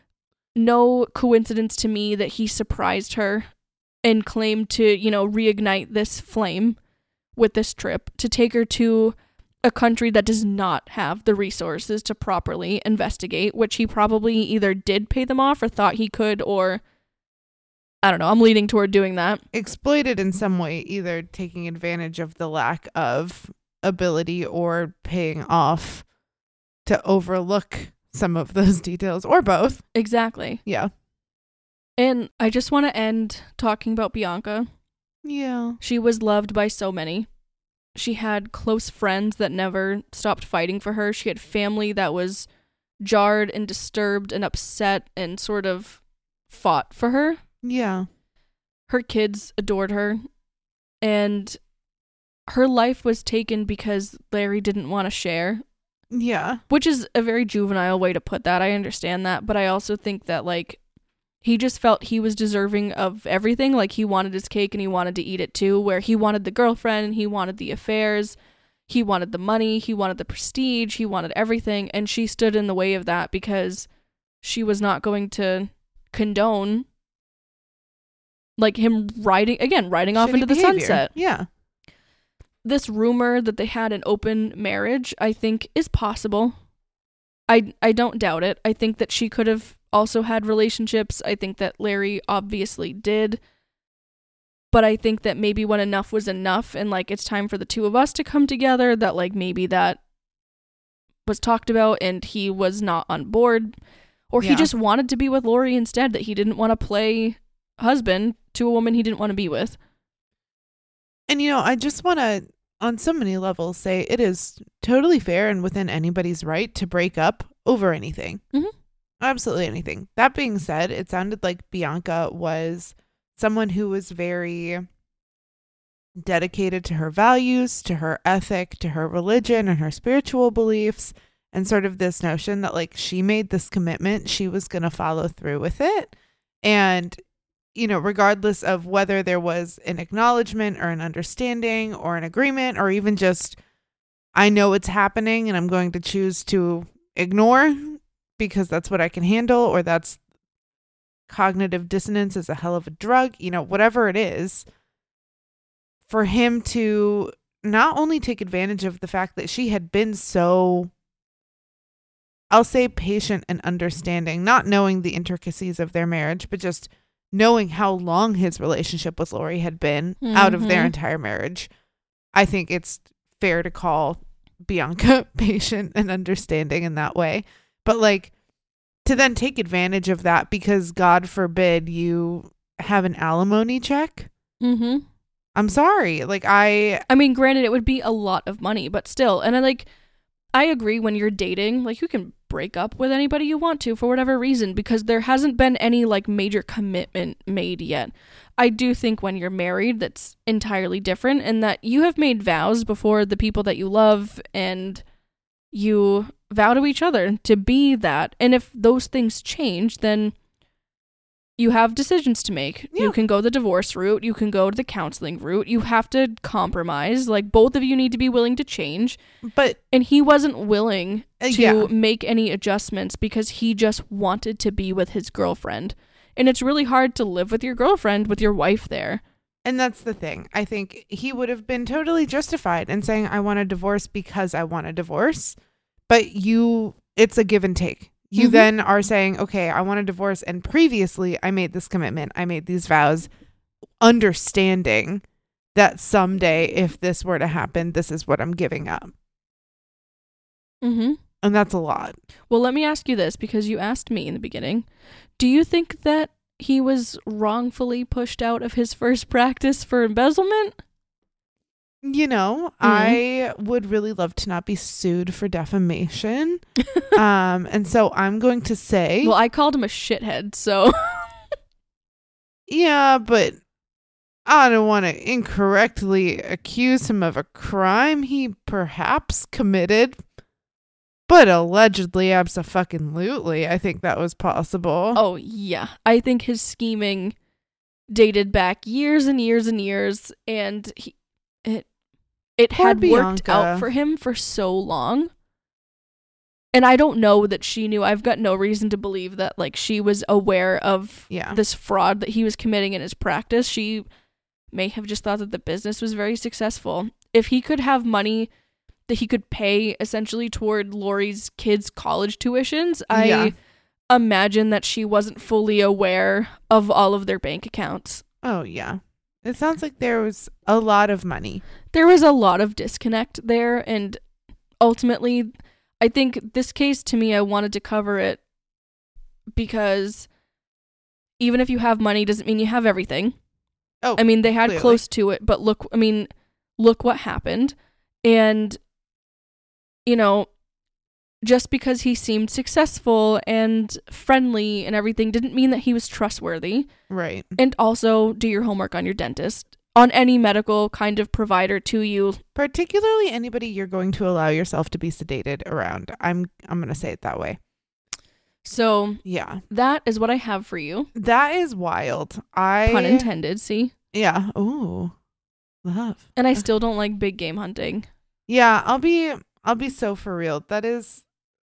no coincidence to me that he surprised her and claimed to, you know, reignite this flame with this trip to take her to a country that does not have the resources to properly investigate, which he probably either did pay them off or thought he could, or I don't know. I'm leaning toward doing that. Exploited in some way, either taking advantage of the lack of ability or paying off to overlook some of those details, or both. Exactly. Yeah. And I just want to end talking about Bianca. Yeah. She was loved by so many. She had close friends that never stopped fighting for her. She had family that was jarred and disturbed and upset and sort of fought for her. Yeah. Her kids adored her. And her life was taken because Larry didn't want to share. Yeah. Which is a very juvenile way to put that. I understand that. But I also think that, like, he just felt he was deserving of everything. Like, he wanted his cake and he wanted to eat it too, where he wanted the girlfriend, he wanted the affairs, he wanted the money, he wanted the prestige, he wanted everything. And she stood in the way of that because she was not going to condone, like, him riding, again, riding off Shitty into the behavior. sunset. Yeah. This rumor that they had an open marriage, I think, is possible. I, I don't doubt it. I think that she could have also had relationships. I think that Larry obviously did. But I think that maybe when enough was enough and, like, it's time for the two of us to come together, that, like, maybe that was talked about and he was not on board. Or Yeah. he just wanted to be with Lori instead, that he didn't want to play husband to a woman he didn't want to be with. And, you know, I just want to, on so many levels, say it is totally fair and within anybody's right to break up over anything. Mhm. Absolutely anything. That being said, it sounded like Bianca was someone who was very dedicated to her values, to her ethic, to her religion and her spiritual beliefs, and sort of this notion that, like, she made this commitment, she was going to follow through with it. And, you know, regardless of whether there was an acknowledgement or an understanding or an agreement, or even just, I know it's happening and I'm going to choose to ignore because that's what I can handle, or that's cognitive dissonance is a hell of a drug, you know, whatever it is, for him to not only take advantage of the fact that she had been so, I'll say, patient and understanding, not knowing the intricacies of their marriage, but just knowing how long his relationship with Lori had been mm-hmm. out of their entire marriage. I think it's fair to call Bianca patient and understanding in that way. But, like, to then take advantage of that because, God forbid, you have an alimony check. Mm-hmm. I'm sorry. Like, I... I mean, granted, it would be a lot of money, but still. And I, like, I agree when you're dating, like, you can break up with anybody you want to for whatever reason because there hasn't been any, like, major commitment made yet. I do think when you're married, that's entirely different, and that you have made vows before the people that you love, and you vow to each other to be that. And if those things change, then you have decisions to make. Yeah. You can go the divorce route. You can go to the counseling route. You have to compromise. Like, both of you need to be willing to change. But and he wasn't willing uh, to yeah. make any adjustments because he just wanted to be with his girlfriend. And it's really hard to live with your girlfriend with your wife there. And that's the thing. I think he would have been totally justified in saying, I want a divorce because I want a divorce. But you, it's a give and take. You mm-hmm. then are saying, okay, I want a divorce. And previously I made this commitment. I made these vows. understanding that someday if this were to happen, this is what I'm giving up. Mm-hmm. And that's a lot. Well, let me ask you this, because you asked me in the beginning. Do you think that he was wrongfully pushed out of his first practice for embezzlement? You know, mm. I would really love to not be sued for defamation. um, and so I'm going to say... Well, I called him a shithead, so... Yeah, but I don't want to incorrectly accuse him of a crime he perhaps committed. But allegedly, abso-fucking-lutely, I think that was possible. Oh, yeah. I think his scheming dated back years and years and years, and he, it it Poor had Bianca. worked out for him for so long. And I don't know that she knew. I've got no reason to believe that, like, she was aware of yeah. this fraud that he was committing in his practice. She may have just thought that the business was very successful. If he could have money that he could pay essentially toward Lori's kids' college tuitions, Yeah. I imagine that she wasn't fully aware of all of their bank accounts. Oh, yeah. It sounds like there was a lot of money. There was a lot of disconnect there, and ultimately, I think this case, to me, I wanted to cover it because even if you have money doesn't mean you have everything. Oh, I mean, they had clearly. close to it, but look, I mean, look what happened. And, you know, just because he seemed successful and friendly and everything didn't mean that he was trustworthy. Right. And also, do your homework on your dentist, on any medical kind of provider to you. Particularly anybody you're going to allow yourself to be sedated around. I'm I'm going to say it that way. So, yeah. That is what I have for you. That is wild. I Pun intended, see? Yeah. Ooh. Love. And I still don't like big game hunting. Yeah, I'll be I'll be so for real. That is,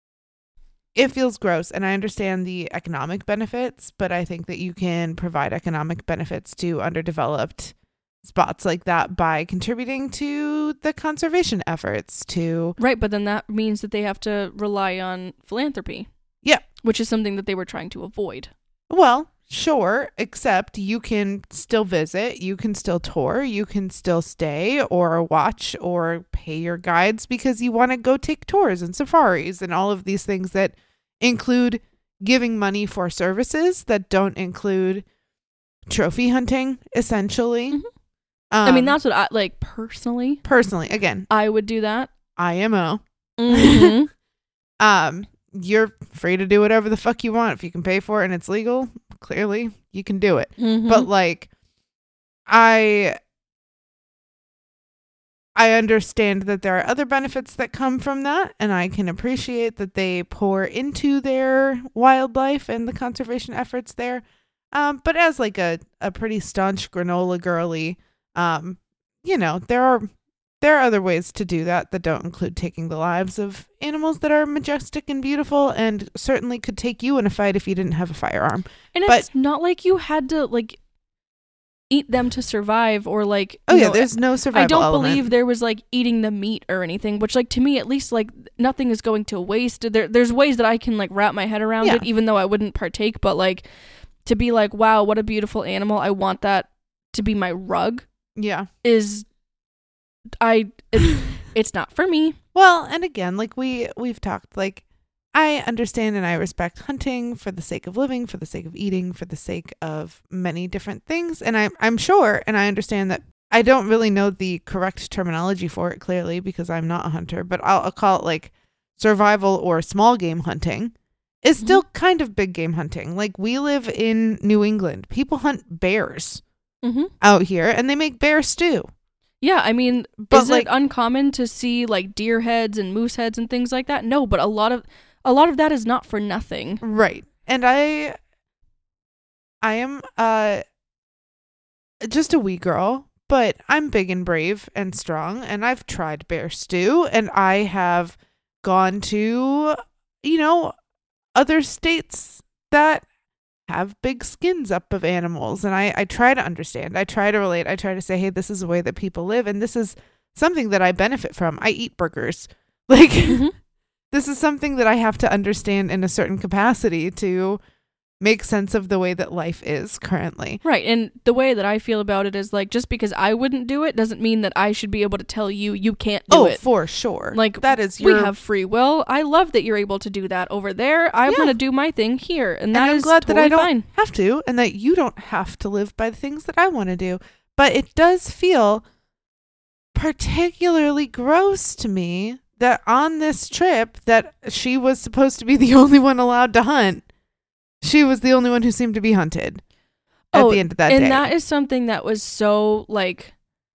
it feels gross, and I understand the economic benefits, but I think that you can provide economic benefits to underdeveloped spots like that by contributing to the conservation efforts to... Right, but then that means that they have to rely on philanthropy. Yeah. Which is something that they were trying to avoid. Well, sure, except you can still visit, you can still tour, you can still stay or watch or pay your guides because you want to go take tours and safaris and all of these things that include giving money for services that don't include trophy hunting, essentially. Mm-hmm. Um, I mean, that's what I, like, personally. Personally, again. I would do that. I M O. Mm-hmm. um, you're free to do whatever the fuck you want. If you can pay for it and it's legal, clearly you can do it. Mm-hmm. But, like, I... I understand that there are other benefits that come from that, and I can appreciate that they pour into their wildlife and the conservation efforts there. Um, but as like a, a pretty staunch granola girly, um, you know, there are there are other ways to do that that don't include taking the lives of animals that are majestic and beautiful, and certainly could take you in a fight if you didn't have a firearm. And but, it's not like you had to like eat them to survive, or like oh yeah, know, there's no survival I don't element. believe there was like eating the meat or anything, which like to me at least like nothing is going to waste. There there's ways that I can like wrap my head around yeah. it, even though I wouldn't partake, but like to be like, wow, what a beautiful animal, I want that to be my rug. Yeah. Is I it, it's not for me. Well, and again, like we we've talked, like I understand and I respect hunting for the sake of living, for the sake of eating, for the sake of many different things. And I'm, I'm sure, and I understand that I don't really know the correct terminology for it clearly because I'm not a hunter, but I'll, I'll call it like survival or small game hunting is Mm-hmm. still kind of big game hunting. Like we live in New England. People hunt bears Mm-hmm. out here and they make bear stew. Yeah, I mean, But, is like- it uncommon to see like deer heads and moose heads and things like that? No, but a lot of a lot of that is not for nothing. Right. And I I am uh just a wee girl, but I'm big and brave and strong, and I've tried bear stew, and I have gone to, you know, other states that have big skins up of animals, and I, I try to understand. I try to relate. I try to say, hey, this is a way that people live, and this is something that I benefit from. I eat burgers. Like, Mm-hmm. this is something that I have to understand in a certain capacity to make sense of the way that life is currently. Right. And the way that I feel about it is like, just because I wouldn't do it doesn't mean that I should be able to tell you you can't do oh, it. for sure. Like, that is your... we have free will. I love that you're able to do that over there. I Yeah. want to do my thing here. And that and I'm is glad totally that I don't fine. have to, and that you don't have to live by the things that I want to do. But it does feel particularly gross to me that on this trip that she was supposed to be the only one allowed to hunt, she was the only one who seemed to be hunted at Oh, the end of that and day. that is something that was so like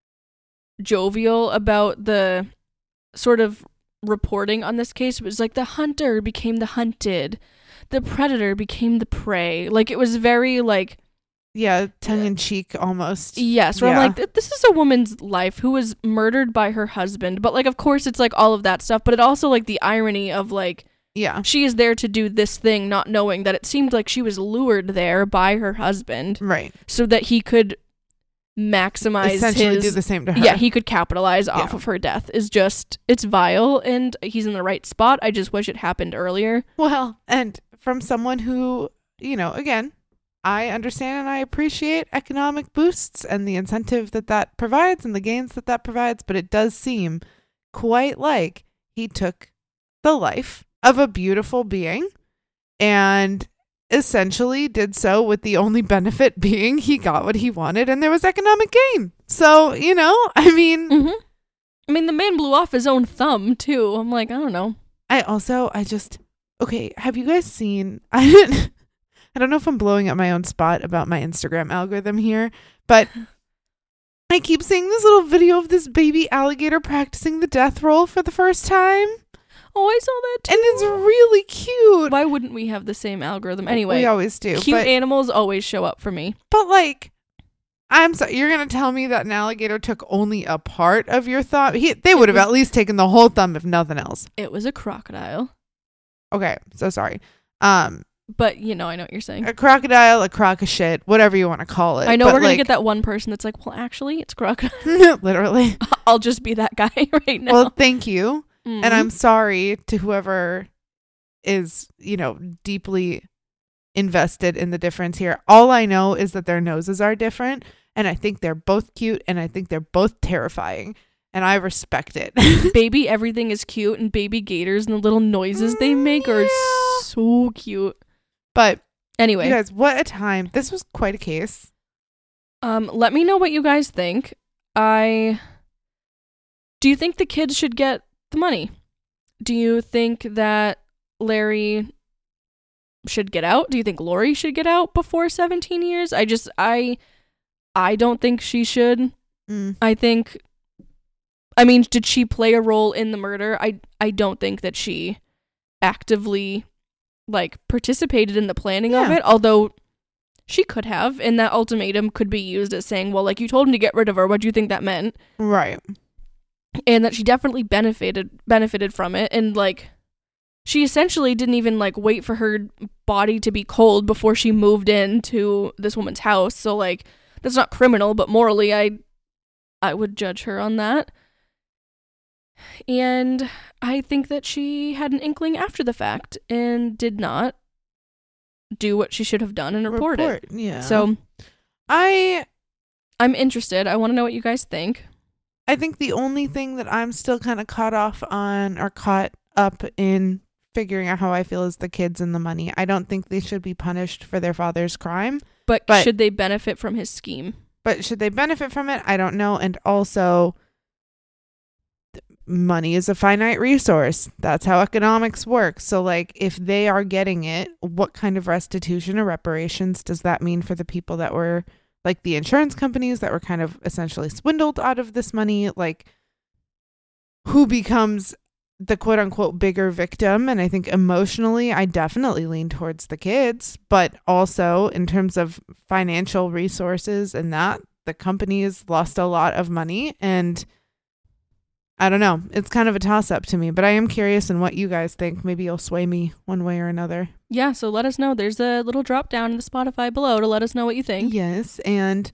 jovial about the sort of reporting on this case. It was like the hunter became the hunted, the predator became the prey. Like, it was very like, yeah, tongue-in-cheek almost. yes, where Yeah. I'm like, th- this is a woman's life who was murdered by her husband. But like, of course, it's like all of that stuff, but it also like the irony of like, Yeah. she is there to do this thing, not knowing that it seemed like she was lured there by her husband Right. so that he could maximize Essentially his... do the same to her. Yeah, he could capitalize off Yeah. of her death. Is just, it's vile, and he's in the right spot. I just wish it happened earlier. Well, and from someone who, you know, again, I understand and I appreciate economic boosts and the incentive that that provides and the gains that that provides, but it does seem quite like he took the life of a beautiful being and essentially did so with the only benefit being he got what he wanted and there was economic gain. So, you know, I mean, Mm-hmm. I mean, the man blew off his own thumb, too. I'm like, I don't know. I also, I just, okay, have you guys seen, I didn't, I don't know if I'm blowing up my own spot about my Instagram algorithm here, but I keep seeing this little video of this baby alligator practicing the death roll for the first time. Oh, I saw that, too. And it's really cute. Why wouldn't we have the same algorithm? Anyway, We always do. cute But, animals always show up for me. but like, I'm sorry, you're going to tell me that an alligator took only a part of your thumb? He, they would have was- at least taken the whole thumb if nothing else. It was a crocodile. Okay, so sorry. Um, But, you know, I know what you're saying. a crocodile, a crock of shit, whatever you want to call it. I know But, we're going like, to get that one person that's like, well, actually, it's crocodile. literally. I'll just be that guy right now. Well, thank you. Mhm. And I'm sorry to whoever is, you know, deeply invested in the difference here. All I know is that their noses are different. And I think they're both cute. And I think they're both terrifying. And I respect it. Baby everything is cute, and baby gators and the little noises they make are Yeah. so cute. But Anyway, you guys, what a time. This was quite a case. um, let me know what you guys think. I do you think the kids should get the money? Do you think that Larry should get out? Do you think Lori should get out before seventeen years? I just I I don't think she should. Mm. I think I mean, did she play a role in the murder? I I don't think that she actively like participated in the planning of Yeah. it, although she could have, and that ultimatum could be used as saying, well, like, you told him to get rid of her, what do you think that meant? Right. And that she definitely benefited benefited from it, and like she essentially didn't even like wait for her body to be cold before she moved into this woman's house. So like that's not criminal, but morally I I would judge her on that. And I think that she had an inkling after the fact and did not do what she should have done and report, Report, it. yeah. So I I'm interested. I want to know what you guys think. I think the only thing that I'm still kind of caught off on or caught up in figuring out how I feel is the kids and the money. I don't think they should be punished for their father's crime, But, But- should they benefit from his scheme? but should they benefit from it? I don't know. And also, th- money is a finite resource. That's how economics works. So, like, if they are getting it, what kind of restitution or reparations does that mean for the people that were, like, the insurance companies that were kind of essentially swindled out of this money? Like, who becomes the quote unquote bigger victim? And I think emotionally, I definitely lean towards the kids, but also in terms of financial resources and that, the companies lost a lot of money. And I don't know, it's kind of a toss up to me, but I am curious in what you guys think. Maybe you'll sway me one way or another. Yeah, so let us know. There's a little drop down in the Spotify below to let us know what you think. Yes. And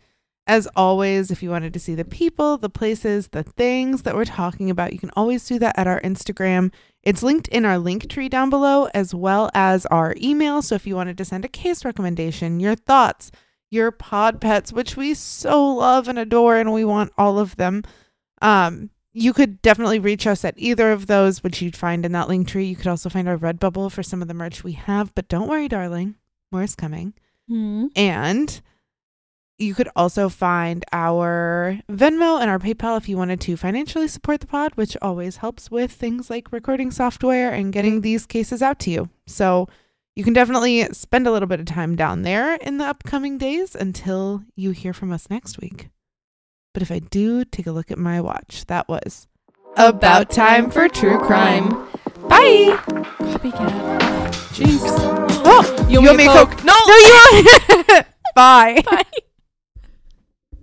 As always, if you wanted to see the people, the places, the things that we're talking about, you can always do that at our Instagram. It's linked in our link tree down below, as well as our email. So if you wanted to send a case recommendation, your thoughts, your pod pets, which we so love and adore, and we want all of them, um, you could definitely reach us at either of those, which you'd find in that link tree. You could also find our Redbubble for some of the merch we have, but don't worry, darling, more is coming. Mm-hmm. And you could also find our Venmo and our PayPal if you wanted to financially support the pod, which always helps with things like recording software and getting these cases out to you. So you can definitely spend a little bit of time down there in the upcoming days until you hear from us next week. But if I do take a look at my watch, that was about time for true crime. Bye. Copycat. Jeez. Oh, You, you want me a Coke? Coke? No. No, you want Bye. Bye.